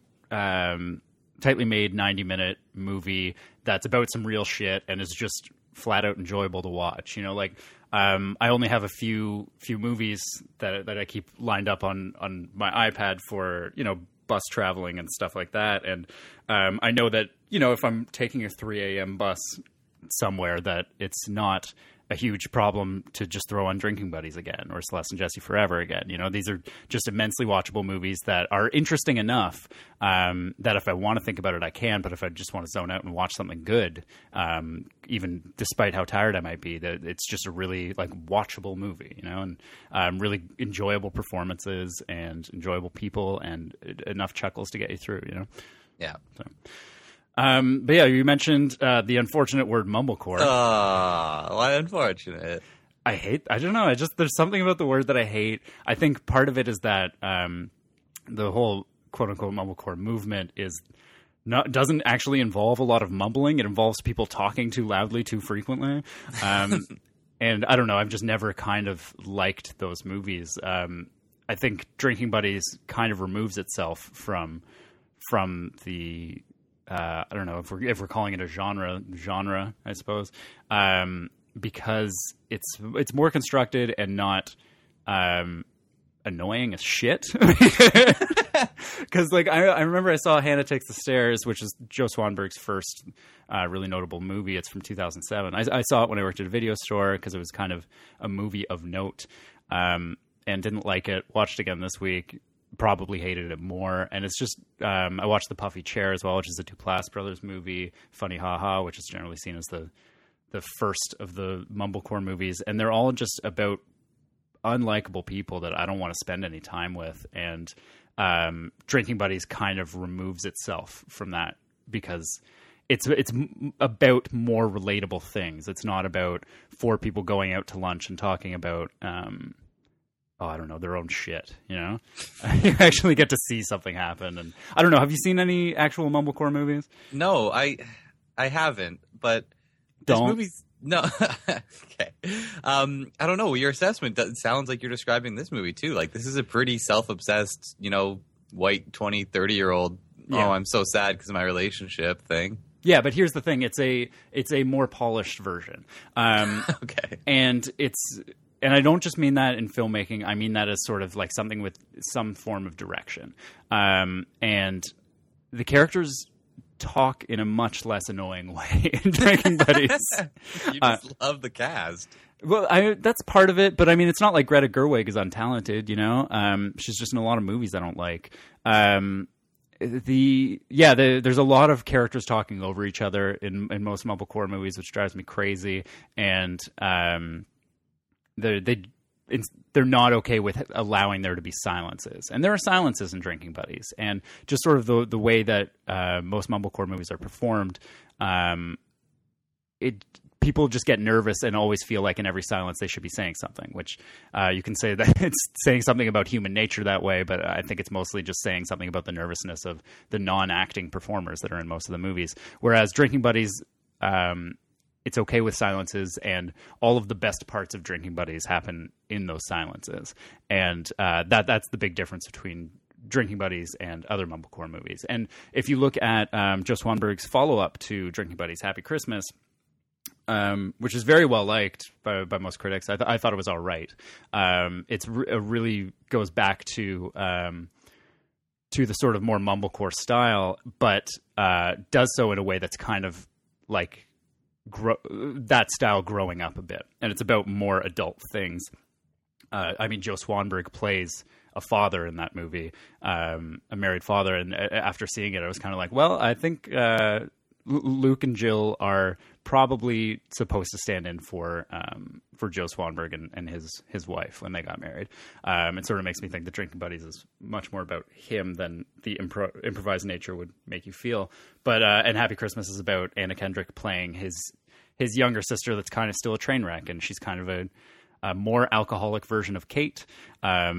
made 90-minute movie that's about some real shit and is just flat out enjoyable to watch. You know, like, I only have a few movies that I keep lined up on my iPad for, you know, bus traveling and stuff like that. And I know that, you know, if I'm taking a 3 a.m. bus somewhere, that it's not a huge problem to just throw on Drinking Buddies again or Celeste and Jesse Forever again. You know, these are just immensely watchable movies that are interesting enough that if I want to think about it, I can. But if I just want to zone out and watch something good, even despite how tired I might be, that it's just a really like watchable movie, you know, and really enjoyable performances and enjoyable people and enough chuckles to get you through, you know? Yeah. So. But yeah, you mentioned the unfortunate word mumblecore. Oh, why unfortunate? I don't know. There's something about the word that I hate. I think part of it is that the whole quote unquote mumblecore movement doesn't actually involve a lot of mumbling. It involves people talking too loudly, too frequently. And I don't know. I've just never kind of liked those movies. I think Drinking Buddies kind of removes itself from the I don't know if we're calling it a genre, I suppose, because it's more constructed and not annoying as shit. Because like I remember I saw Hannah Takes the Stairs, which is Joe Swanberg's first really notable movie. It's from 2007. I saw it when I worked at a video store because it was kind of a movie of note, and didn't like it. Watched again this week. Probably hated it more. And it's just I watched The Puffy Chair as well, which is a Duplass Brothers movie. Funny Ha Ha, which is generally seen as the first of the mumblecore movies, and they're all just about unlikable people that I don't want to spend any time with. And Drinking Buddies kind of removes itself from that because it's about more relatable things. It's not about four people going out to lunch and talking about I don't know, their own shit, you know? You actually get to see something happen. And I don't know, have you seen any actual mumblecore movies? No, I haven't, but this movie's no. Okay. I don't know. Your assessment sounds like you're describing this movie too. Like, this is a pretty self-obsessed, you know, white 20, 30-year-old, yeah. Oh, I'm so sad because of my relationship thing. Yeah, but here's the thing. It's a more polished version. Okay. And I don't just mean that in filmmaking. I mean that as sort of like something with some form of direction. And the characters talk in a much less annoying way in Drinking Buddies. You just love the cast. Well, that's part of it. But I mean, it's not like Greta Gerwig is untalented, you know? She's just in a lot of movies I don't like. There's a lot of characters talking over each other in most mumblecore movies, which drives me crazy. And they're not okay with allowing there to be silences, and there are silences in Drinking Buddies, and just sort of the way that most mumblecore movies are performed, people just get nervous and always feel like in every silence they should be saying something, which you can say that it's saying something about human nature that way, but I think it's mostly just saying something about the nervousness of the non-acting performers that are in most of the movies. Whereas Drinking Buddies, it's okay with silences, and all of the best parts of Drinking Buddies happen in those silences. And that's the big difference between Drinking Buddies and other mumblecore movies. And if you look at Joe Swanberg's follow-up to Drinking Buddies, Happy Christmas, which is very well liked by most critics, I thought it was all right. It really goes back to the sort of more mumblecore style, but does so in a way that's kind of like that style growing up a bit, and it's about more adult things. I mean, Joe Swanberg plays a father in that movie, a married father, and after seeing it, I was kind of like, well, I think Luke and Jill are probably supposed to stand in for Joe Swanberg and his wife when they got married. It sort of makes me think that Drinking Buddies is much more about him than the improvised nature would make you feel. But and Happy Christmas is about Anna Kendrick playing his younger sister that's kind of still a train wreck, and she's kind of a more alcoholic version of Kate.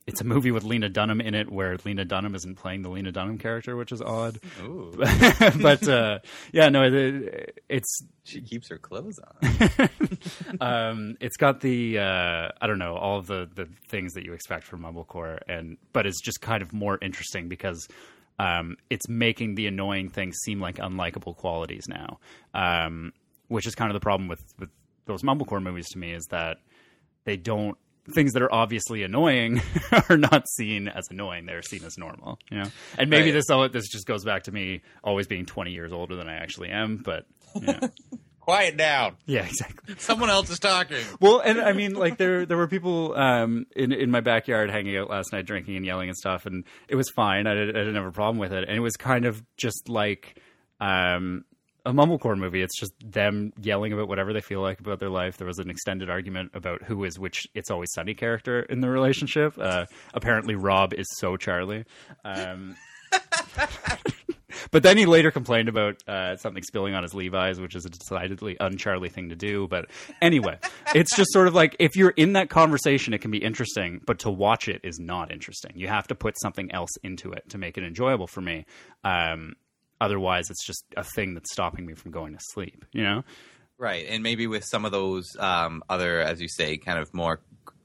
it's a movie with Lena Dunham in it, where Lena Dunham isn't playing the Lena Dunham character, which is odd. Ooh. But yeah, no, it's She keeps her clothes on. it's got the I don't know, all of the things that you expect from mumblecore, but it's just kind of more interesting because it's making the annoying things seem like unlikable qualities now, which is kind of the problem with those mumblecore movies to me, is that things that are obviously annoying are not seen as annoying. They're seen as normal, you know? And maybe this just goes back to me always being 20 years older than I actually am, but yeah. Quiet down. Yeah, exactly. Someone else is talking. Well, and I mean, like there were people in my backyard hanging out last night, drinking and yelling and stuff, and it was fine. I didn't have a problem with it, and it was kind of just like a mumblecore movie. It's just them yelling about whatever they feel like about their life. There was an extended argument about who is which It's Always Sunny character in the relationship. Apparently, Rob is so Charlie. But then he later complained about something spilling on his Levi's, which is a decidedly un-Charlie thing to do. But anyway, it's just sort of like, if you're in that conversation, it can be interesting, but to watch it is not interesting. You have to put something else into it to make it enjoyable for me. Otherwise, it's just a thing that's stopping me from going to sleep, you know? Right. And maybe with some of those other, as you say, kind of more,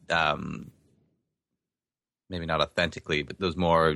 maybe not authentically, but those more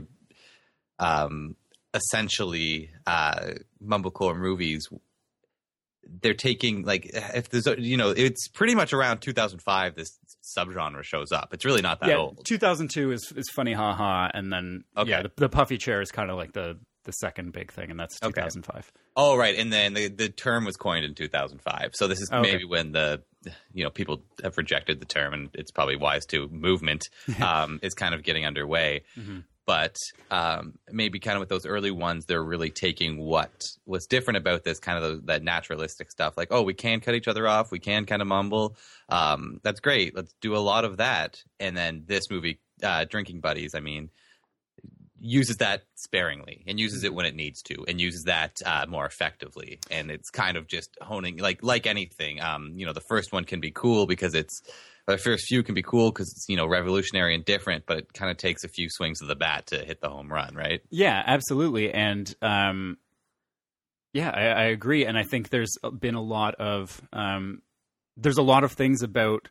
essentially mumblecore movies, they're taking, like, if there's it's pretty much around 2005 this subgenre shows up. It's really not that old. 2002 is Funny Ha Ha, and then the puffy chair is kind of like the second big thing, and that's 2005. Okay. Oh, right. And then the term was coined in 2005. So this is maybe when the people have rejected the term, and it's probably wise to, movement is kind of getting underway. Mm-hmm. But maybe kind of with those early ones, they're really taking what's different about this, kind of that naturalistic stuff. Like, oh, we can cut each other off. We can kind of mumble. That's great. Let's do a lot of that. And then this movie, Drinking Buddies, I mean, uses that sparingly and uses it when it needs to, and uses that more effectively. And it's kind of just honing, like anything. The first one can be cool because the first few can be cool because it's, revolutionary and different, but it kind of takes a few swings of the bat to hit the home run, right? Yeah, absolutely. And I agree. And I think there's been a lot of things about,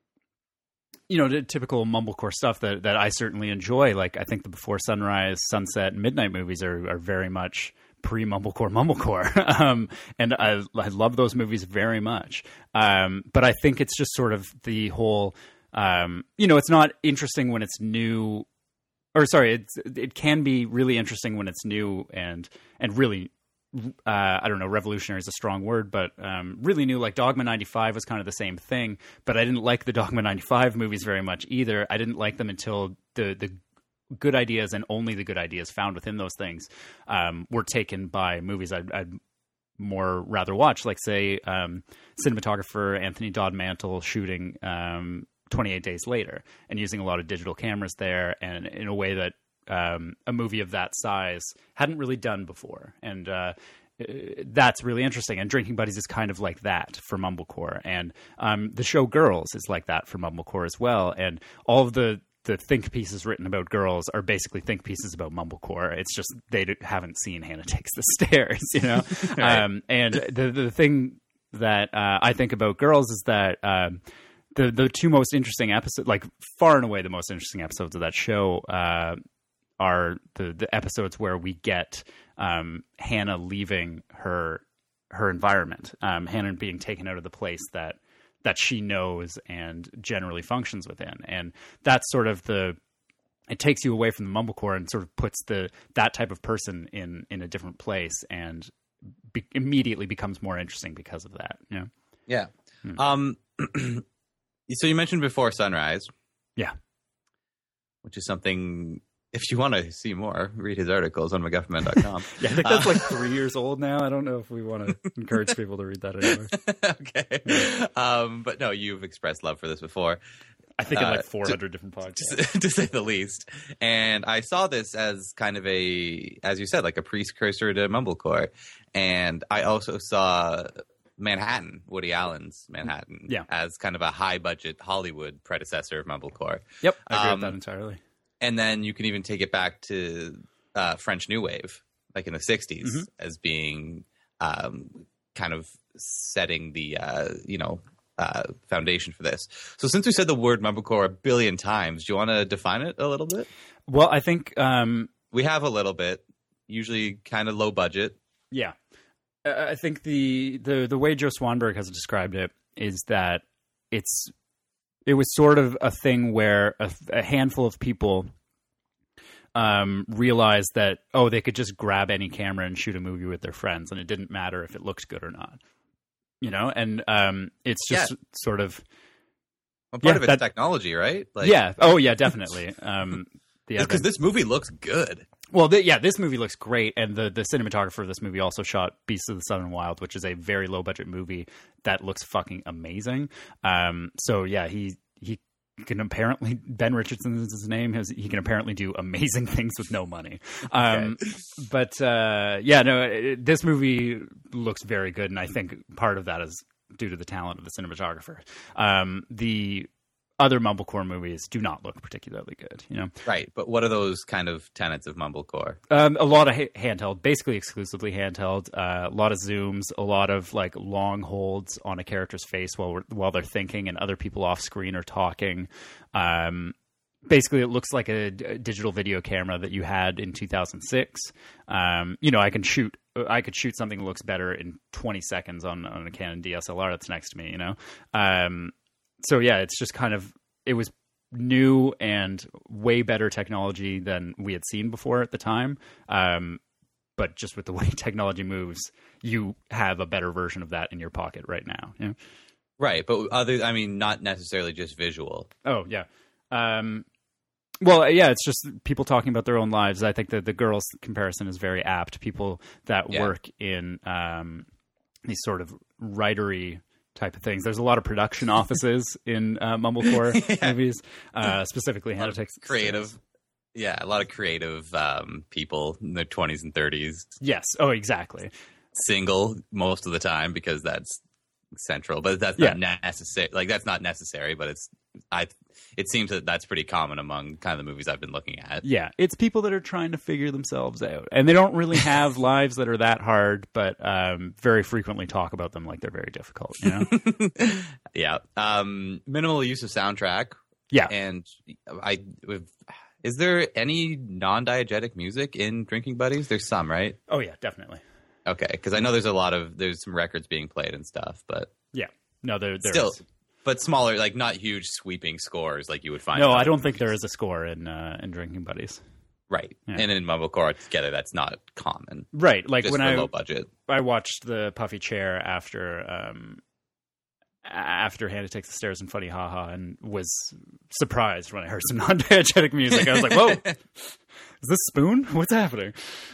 the typical mumblecore stuff that I certainly enjoy. Like, I think the Before Sunrise, Sunset, and Midnight movies are very much pre-mumblecore. And I love those movies very much. But I think it's just sort of the whole, it's not interesting when it's new, or sorry, it can be really interesting when it's new and really, I don't know, revolutionary is a strong word, but really new. Like Dogma 95 was kind of the same thing, but I didn't like the Dogma 95 movies very much either. I didn't like them until the good ideas, and only the good ideas found within those things, were taken by movies I'd more rather watch, like, say, cinematographer Anthony Dodd Mantle shooting 28 Days Later, and using a lot of digital cameras there, and in a way that a movie of that size hadn't really done before. And that's really interesting. And Drinking Buddies is kind of like that for mumblecore. And the show Girls is like that for mumblecore as well. And all of the think pieces written about girls are basically think pieces about mumblecore. It's just they haven't seen Hannah Takes the Stairs, Right. And the thing that I think about Girls is that the two most interesting episodes, like far and away the most interesting episodes of that show, are the episodes where we get Hannah leaving her environment, Hannah being taken out of the place that she knows and generally functions within. And that's sort of it takes you away from the mumblecore and sort of puts that type of person in a different place, and immediately becomes more interesting because of that. Yeah. So you mentioned Before Sunrise. Yeah. Which is something, if you want to see more, read his articles on MacGuffinMan.com. Yeah, I think that's like 3 years old now. I don't know if we want to encourage people to read that anymore. Okay. Yeah. But no, you've expressed love for this before. I think in like 400 different podcasts. To say the least. And I saw this as kind of as you said, like a precursor to mumblecore. And I also saw Manhattan, Woody Allen's Manhattan, as kind of a high-budget Hollywood predecessor of mumblecore. Yep, I agree with that entirely. And then you can even take it back to French New Wave, like in the 60s, as being kind of setting the, foundation for this. So since we said the word mumblecore a billion times, do you want to define it a little bit? Well, I think... we have a little bit, usually kind of low budget. Yeah. I think the way Joe Swanberg has described it is that it was sort of a thing where a handful of people realized that, they could just grab any camera and shoot a movie with their friends, and it didn't matter if it looked good or not. And it's just sort of... Well, part of it's technology, right? Like, yeah. Oh, yeah, definitely. Because this movie looks good. Well, this movie looks great, and the cinematographer of this movie also shot Beasts of the Southern Wild, which is a very low-budget movie that looks fucking amazing. So, yeah, he can apparently... Ben Richardson is his name. He can apparently do amazing things with no money. But, this movie looks very good, and I think part of that is due to the talent of the cinematographer. The other mumblecore movies do not look particularly good, Right, but what are those kind of tenets of mumblecore? A lot of handheld, basically exclusively handheld. A lot of zooms, a lot of like long holds on a character's face while they're thinking, and other people off screen are talking. Basically, it looks like a digital video camera that you had in 2006. I could shoot something that looks better in 20 seconds on a Canon DSLR that's next to me. So yeah, it's just it was new and way better technology than we had seen before at the time. But just with the way technology moves, you have a better version of that in your pocket right now. Yeah. Right. But not necessarily just visual. Oh yeah. Well, yeah, it's just people talking about their own lives. I think that the girls comparison is very apt. People that work in these sort of writery type of things. There's a lot of production offices in mumblecore movies, specifically how to take creative. Yeah, a lot of creative people in their 20s and 30s. Yes. Oh, exactly. Single most of the time because that's central, but that's not necessary. Like that's not necessary, but it seems that that's pretty common among kind of the movies I've been looking at. Yeah, it's people that are trying to figure themselves out, and they don't really have lives that are that hard, but very frequently talk about them like they're very difficult. Yeah. Minimal use of soundtrack. Yeah, and is there any non-diegetic music in Drinking Buddies? There's some, right? Oh yeah, definitely. Okay, because I know there's some records being played and stuff, but yeah, no, there still. is. But smaller, like not huge sweeping scores like you would find. No, I don't think there is a score in Drinking Buddies. Right, and in mumblecore together, that's not common. Right, like just when for low budget. I watched the Puffy Chair after Hannah Takes the Stairs and Funny Ha Ha, and was surprised when I heard some non-diegetic music. I was like, "Whoa, is this Spoon? What's happening?"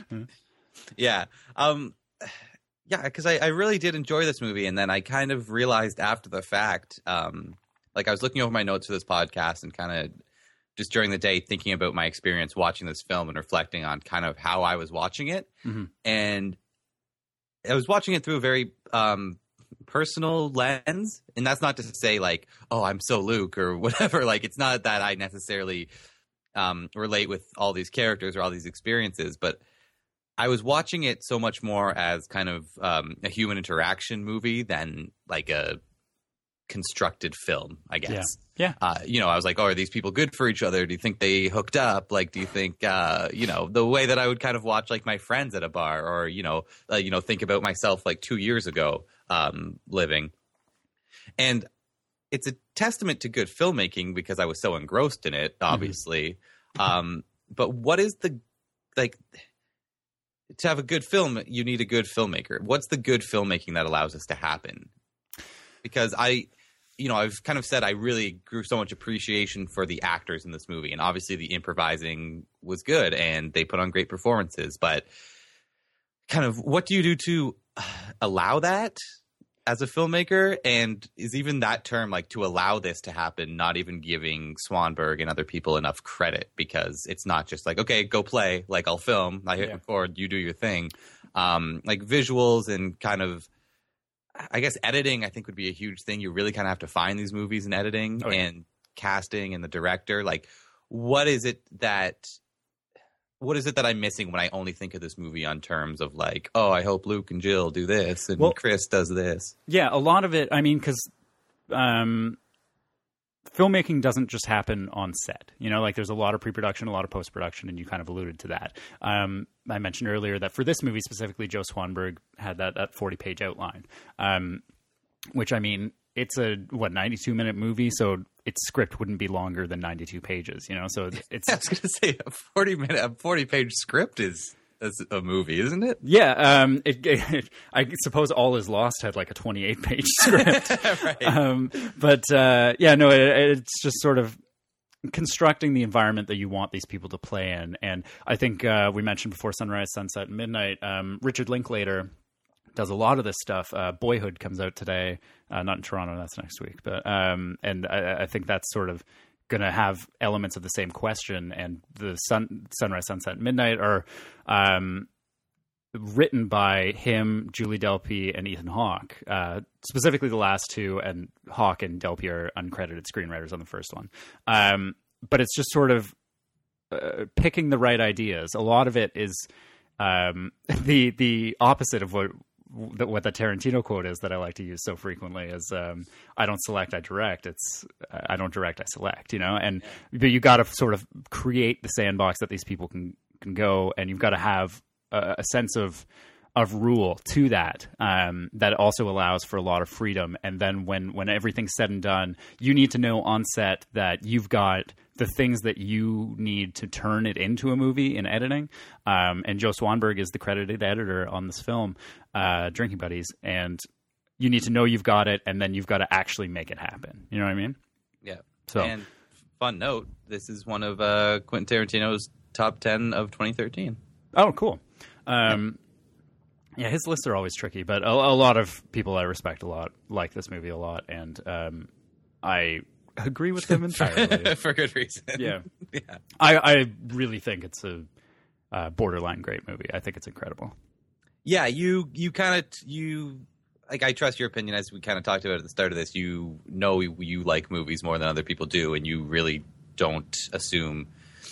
Yeah. Yeah, because I really did enjoy this movie, and then I kind of realized after the fact, like I was looking over my notes for this podcast and kind of just during the day thinking about my experience watching this film and reflecting on kind of how I was watching it. Mm-hmm. And I was watching it through a very personal lens, and that's not to say like, oh, I'm so Luke or whatever. Like, it's not that I necessarily relate with all these characters or all these experiences, but I was watching it so much more as kind of a human interaction movie than like a constructed film, I guess. Yeah. I was like, oh, are these people good for each other? Do you think they hooked up? Like, do you think, the way that I would kind of watch like my friends at a bar or, think about myself like 2 years ago living. And it's a testament to good filmmaking because I was so engrossed in it, obviously. Mm-hmm. But what is to have a good film, you need a good filmmaker. What's the good filmmaking that allows this to happen? Because I've kind of said I really grew so much appreciation for the actors in this movie. And obviously the improvising was good and they put on great performances. But kind of what do you do to allow that as a filmmaker? And is even that term, like to allow this to happen, not even giving Swanberg and other people enough credit? Because it's not just like, okay, go play, like I'll film, I hit record, you do your thing. Like visuals and kind of, I guess editing, I think would be a huge thing. You really kind of have to find these movies in editing and casting and the director. Like, what is it that I'm missing when I only think of this movie on terms of like, oh, I hope Luke and Jill do this and Chris does this. Yeah, a lot of it, I mean, because filmmaking doesn't just happen on set. You know, like there's a lot of pre-production, a lot of post-production, and you kind of alluded to that. I mentioned earlier that for this movie specifically, Joe Swanberg had that 40-page outline, which, I mean, it's a 92-minute movie, so its script wouldn't be longer than 92 pages, you know? So it's I was going to say a 40-page script is a movie, isn't it? Yeah, I suppose All Is Lost had like a 28-page script. Right. It's just sort of constructing the environment that you want these people to play in. And I think we mentioned before Sunrise, Sunset, and Midnight, Richard Linklater does a lot of this stuff. Boyhood comes out today, not in Toronto, that's next week. But and I think that's sort of going to have elements of the same question. And the Sunrise, Sunset, Midnight are written by him, Julie Delpy, and Ethan Hawke. Specifically the last two, and Hawke and Delpy are uncredited screenwriters on the first one. But it's just sort of picking the right ideas. A lot of it is the opposite of what the Tarantino quote is that I like to use so frequently is I don't select, I direct. It's I don't direct, I select, you know? But you got to sort of create the sandbox that these people can go, and you've got to have a sense of rule to that that also allows for a lot of freedom. And then when everything's said and done, you need to know on set that you've got the things that you need to turn it into a movie in editing. And Joe Swanberg is the credited editor on this film, Drinking Buddies. And you need to know you've got it, and then you've got to actually make it happen. You know what I mean? Yeah. So, and fun note, this is one of Quentin Tarantino's top 10 of 2013. Oh, cool. Yeah, his lists are always tricky, but a lot of people I respect a lot like this movie a lot, and I agree with them entirely. For good reason. Yeah. I really think it's a borderline great movie. I think it's incredible. Yeah, you like, I trust your opinion, as we kind of talked about at the start of this. You know you like movies more than other people do, and you really don't assume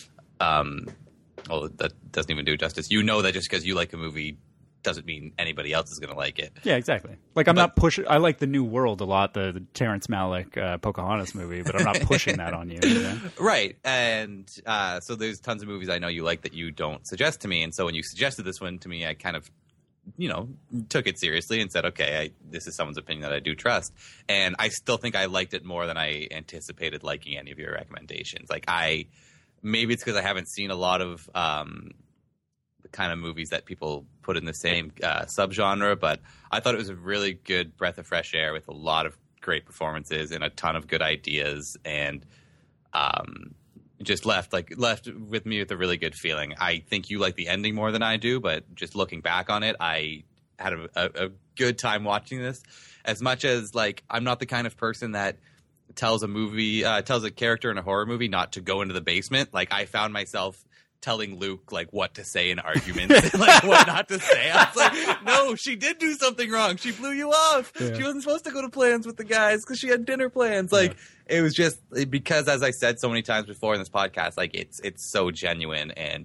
well, that doesn't even do justice. You know that just because you like a movie doesn't mean anybody else is going to like it. Yeah, exactly. Like, I'm not pushing. I like The New World a lot, the Terrence Malick Pocahontas movie, but I'm not pushing that on you. You know? Right. And so there's tons of movies I know you like that you don't suggest to me. And so when you suggested this one to me, I kind of, took it seriously and said, okay, this is someone's opinion that I do trust. And I still think I liked it more than I anticipated liking any of your recommendations. Like, maybe it's because I haven't seen a lot of the kind of movies that people put in the same subgenre, but I thought it was a really good breath of fresh air with a lot of great performances and a ton of good ideas, and just left with me with a really good feeling. I think you like the ending more than I do, but just looking back on it, I had a good time watching this. As much as, like, I'm not the kind of person that tells a character in a horror movie not to go into the basement. Like, I found myself telling Luke, like, what to say in arguments, like, what not to say. I was like, no, she did do something wrong. She blew you off. Yeah. She wasn't supposed to go to plans with the guys because she had dinner plans. Like, It was just because, as I said so many times before in this podcast, like, it's so genuine, and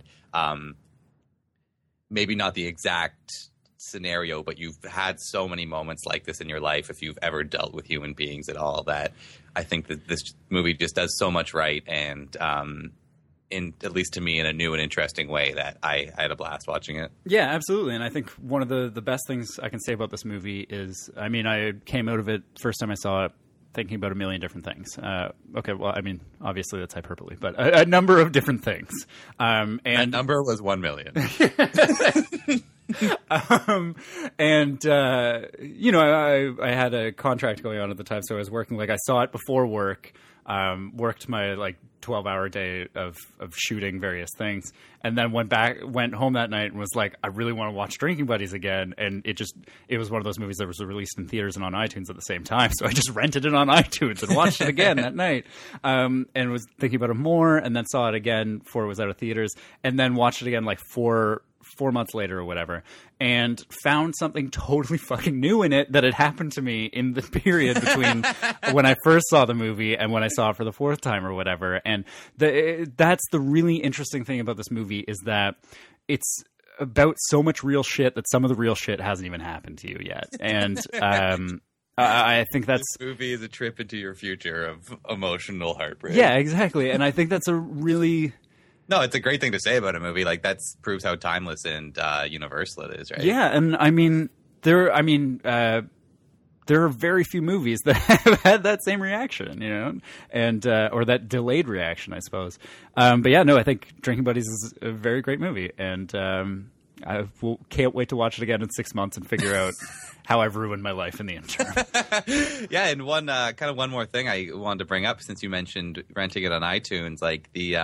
maybe not the exact scenario, but you've had so many moments like this in your life, if you've ever dealt with human beings at all, that I think that this movie just does so much right, and at least to me, in a new and interesting way, that I had a blast watching it. Yeah, absolutely. And I think one of the best things I can say about this movie is, I mean, I came out of it first time I saw it thinking about a million different things. Okay, well, I mean, obviously that's hyperbole, but a number of different things. And that number was 1 million. I had a contract going on at the time, so I was working, like, I saw it before work, worked my, like, 12-hour day of shooting various things, and then went home that night and was like, I really want to watch Drinking Buddies again. And it was one of those movies that was released in theaters and on iTunes at the same time, so I just rented it on iTunes and watched it again that night, and was thinking about it more, and then saw it again before it was out of theaters, and then watched it again like four 4 months later or whatever, and found something totally fucking new in it that had happened to me in the period between when I first saw the movie and when I saw it for the fourth time or whatever. And that's the really interesting thing about this movie, is that it's about so much real shit that some of the real shit hasn't even happened to you yet. And I think that's... This movie is a trip into your future of emotional heartbreak. Yeah, exactly. And I think that's a really... No, it's a great thing to say about a movie. Like, that proves how timeless and universal it is, right? Yeah, and I mean, there are very few movies that have had that same reaction, you know, and or that delayed reaction, I suppose. But yeah, no, I think Drinking Buddies is a very great movie, and I can't wait to watch it again in 6 months and figure out how I've ruined my life in the interim. Yeah, and one more thing I wanted to bring up, since you mentioned renting it on iTunes, like the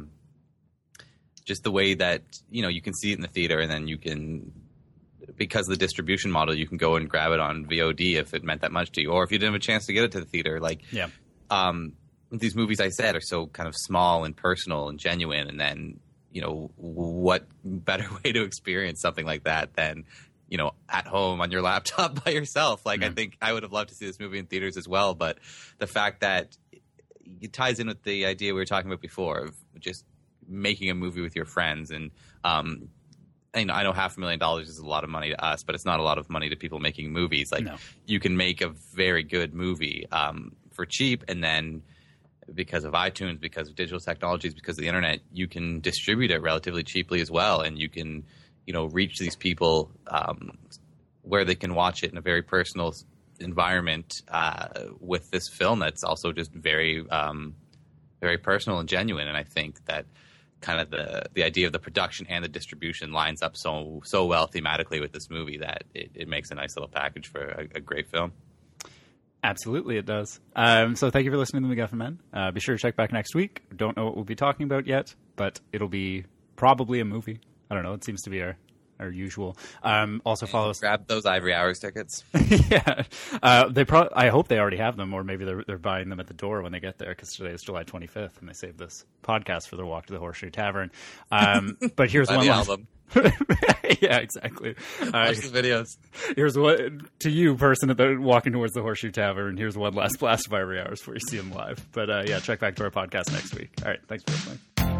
just the way that, you know, you can see it in the theater, and then you can, because of the distribution model, you can go and grab it on VOD if it meant that much to you, or if you didn't have a chance to get it to the theater. Like, yeah. These movies, I said, are so kind of small and personal and genuine, and then, you know, what better way to experience something like that than, you know, at home on your laptop by yourself. Like, I think I would have loved to see this movie in theaters as well, but the fact that it ties in with the idea we were talking about before of just making a movie with your friends. And I know $500,000 is a lot of money to us, but it's not a lot of money to people making movies. Like, no. You can make a very good movie for cheap, and then because of iTunes, because of digital technologies, because of the internet, you can distribute it relatively cheaply as well, and you can, you know, reach these people where they can watch it in a very personal environment with this film that's also just very, very personal and genuine. And I think that kind of the idea of the production and the distribution lines up so well thematically with this movie that it makes a nice little package for a great film. Absolutely, it does. So thank you for listening to The MacGuffin Men. Be sure to check back next week. Don't know what we'll be talking about yet, but it'll be probably a movie. I don't know. It seems to be our usual. Also follow us. Grab those Ivory Hours tickets. Yeah. I hope they already have them, or maybe they're buying them at the door when they get there, because today is July 25th, and they saved this podcast for their walk to the Horseshoe Tavern. But here's one last... album. Yeah, exactly. Watch the videos. Here's what, to you, person walking towards the Horseshoe Tavern, here's one last blast of Ivory Hours before you see them live. But yeah, check back to our podcast next week. All right, thanks for listening.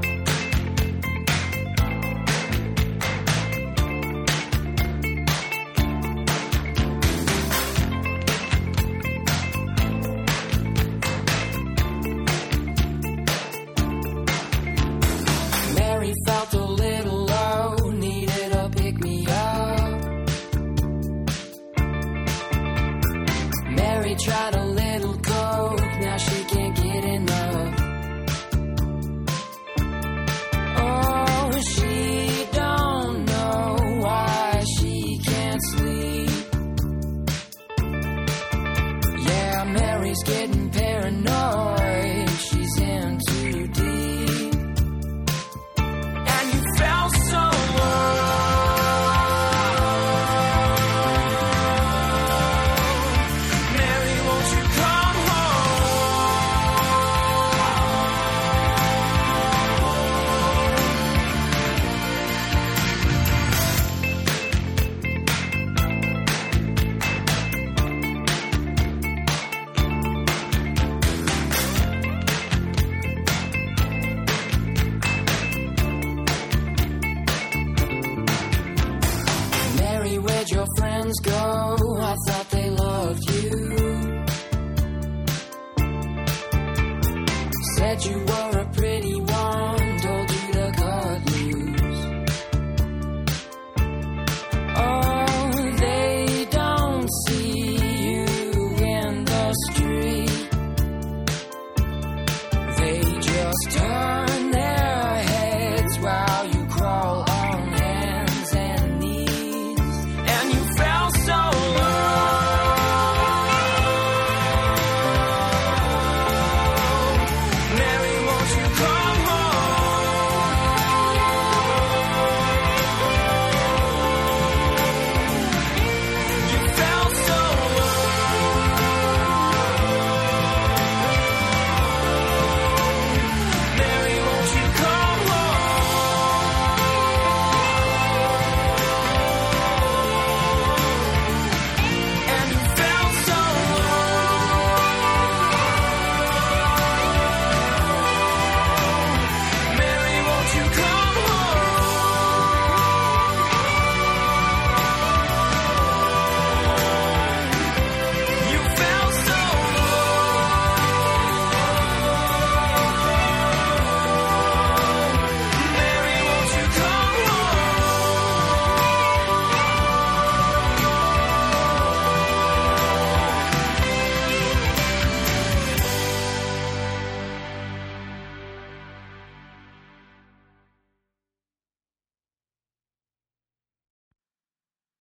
Mary felt a little low, needed a pick-me-up. Mary tried a little coke, now she can't get enough. Oh, she don't know why she can't sleep. Yeah, Mary's getting paranoid, she's in too deep. And you felt so Mary, won't you come Mary, where'd your friends go? I thought they loved you. Said you were a pretty one, told you to cut loose. Oh, they don't see you in the street. They just turn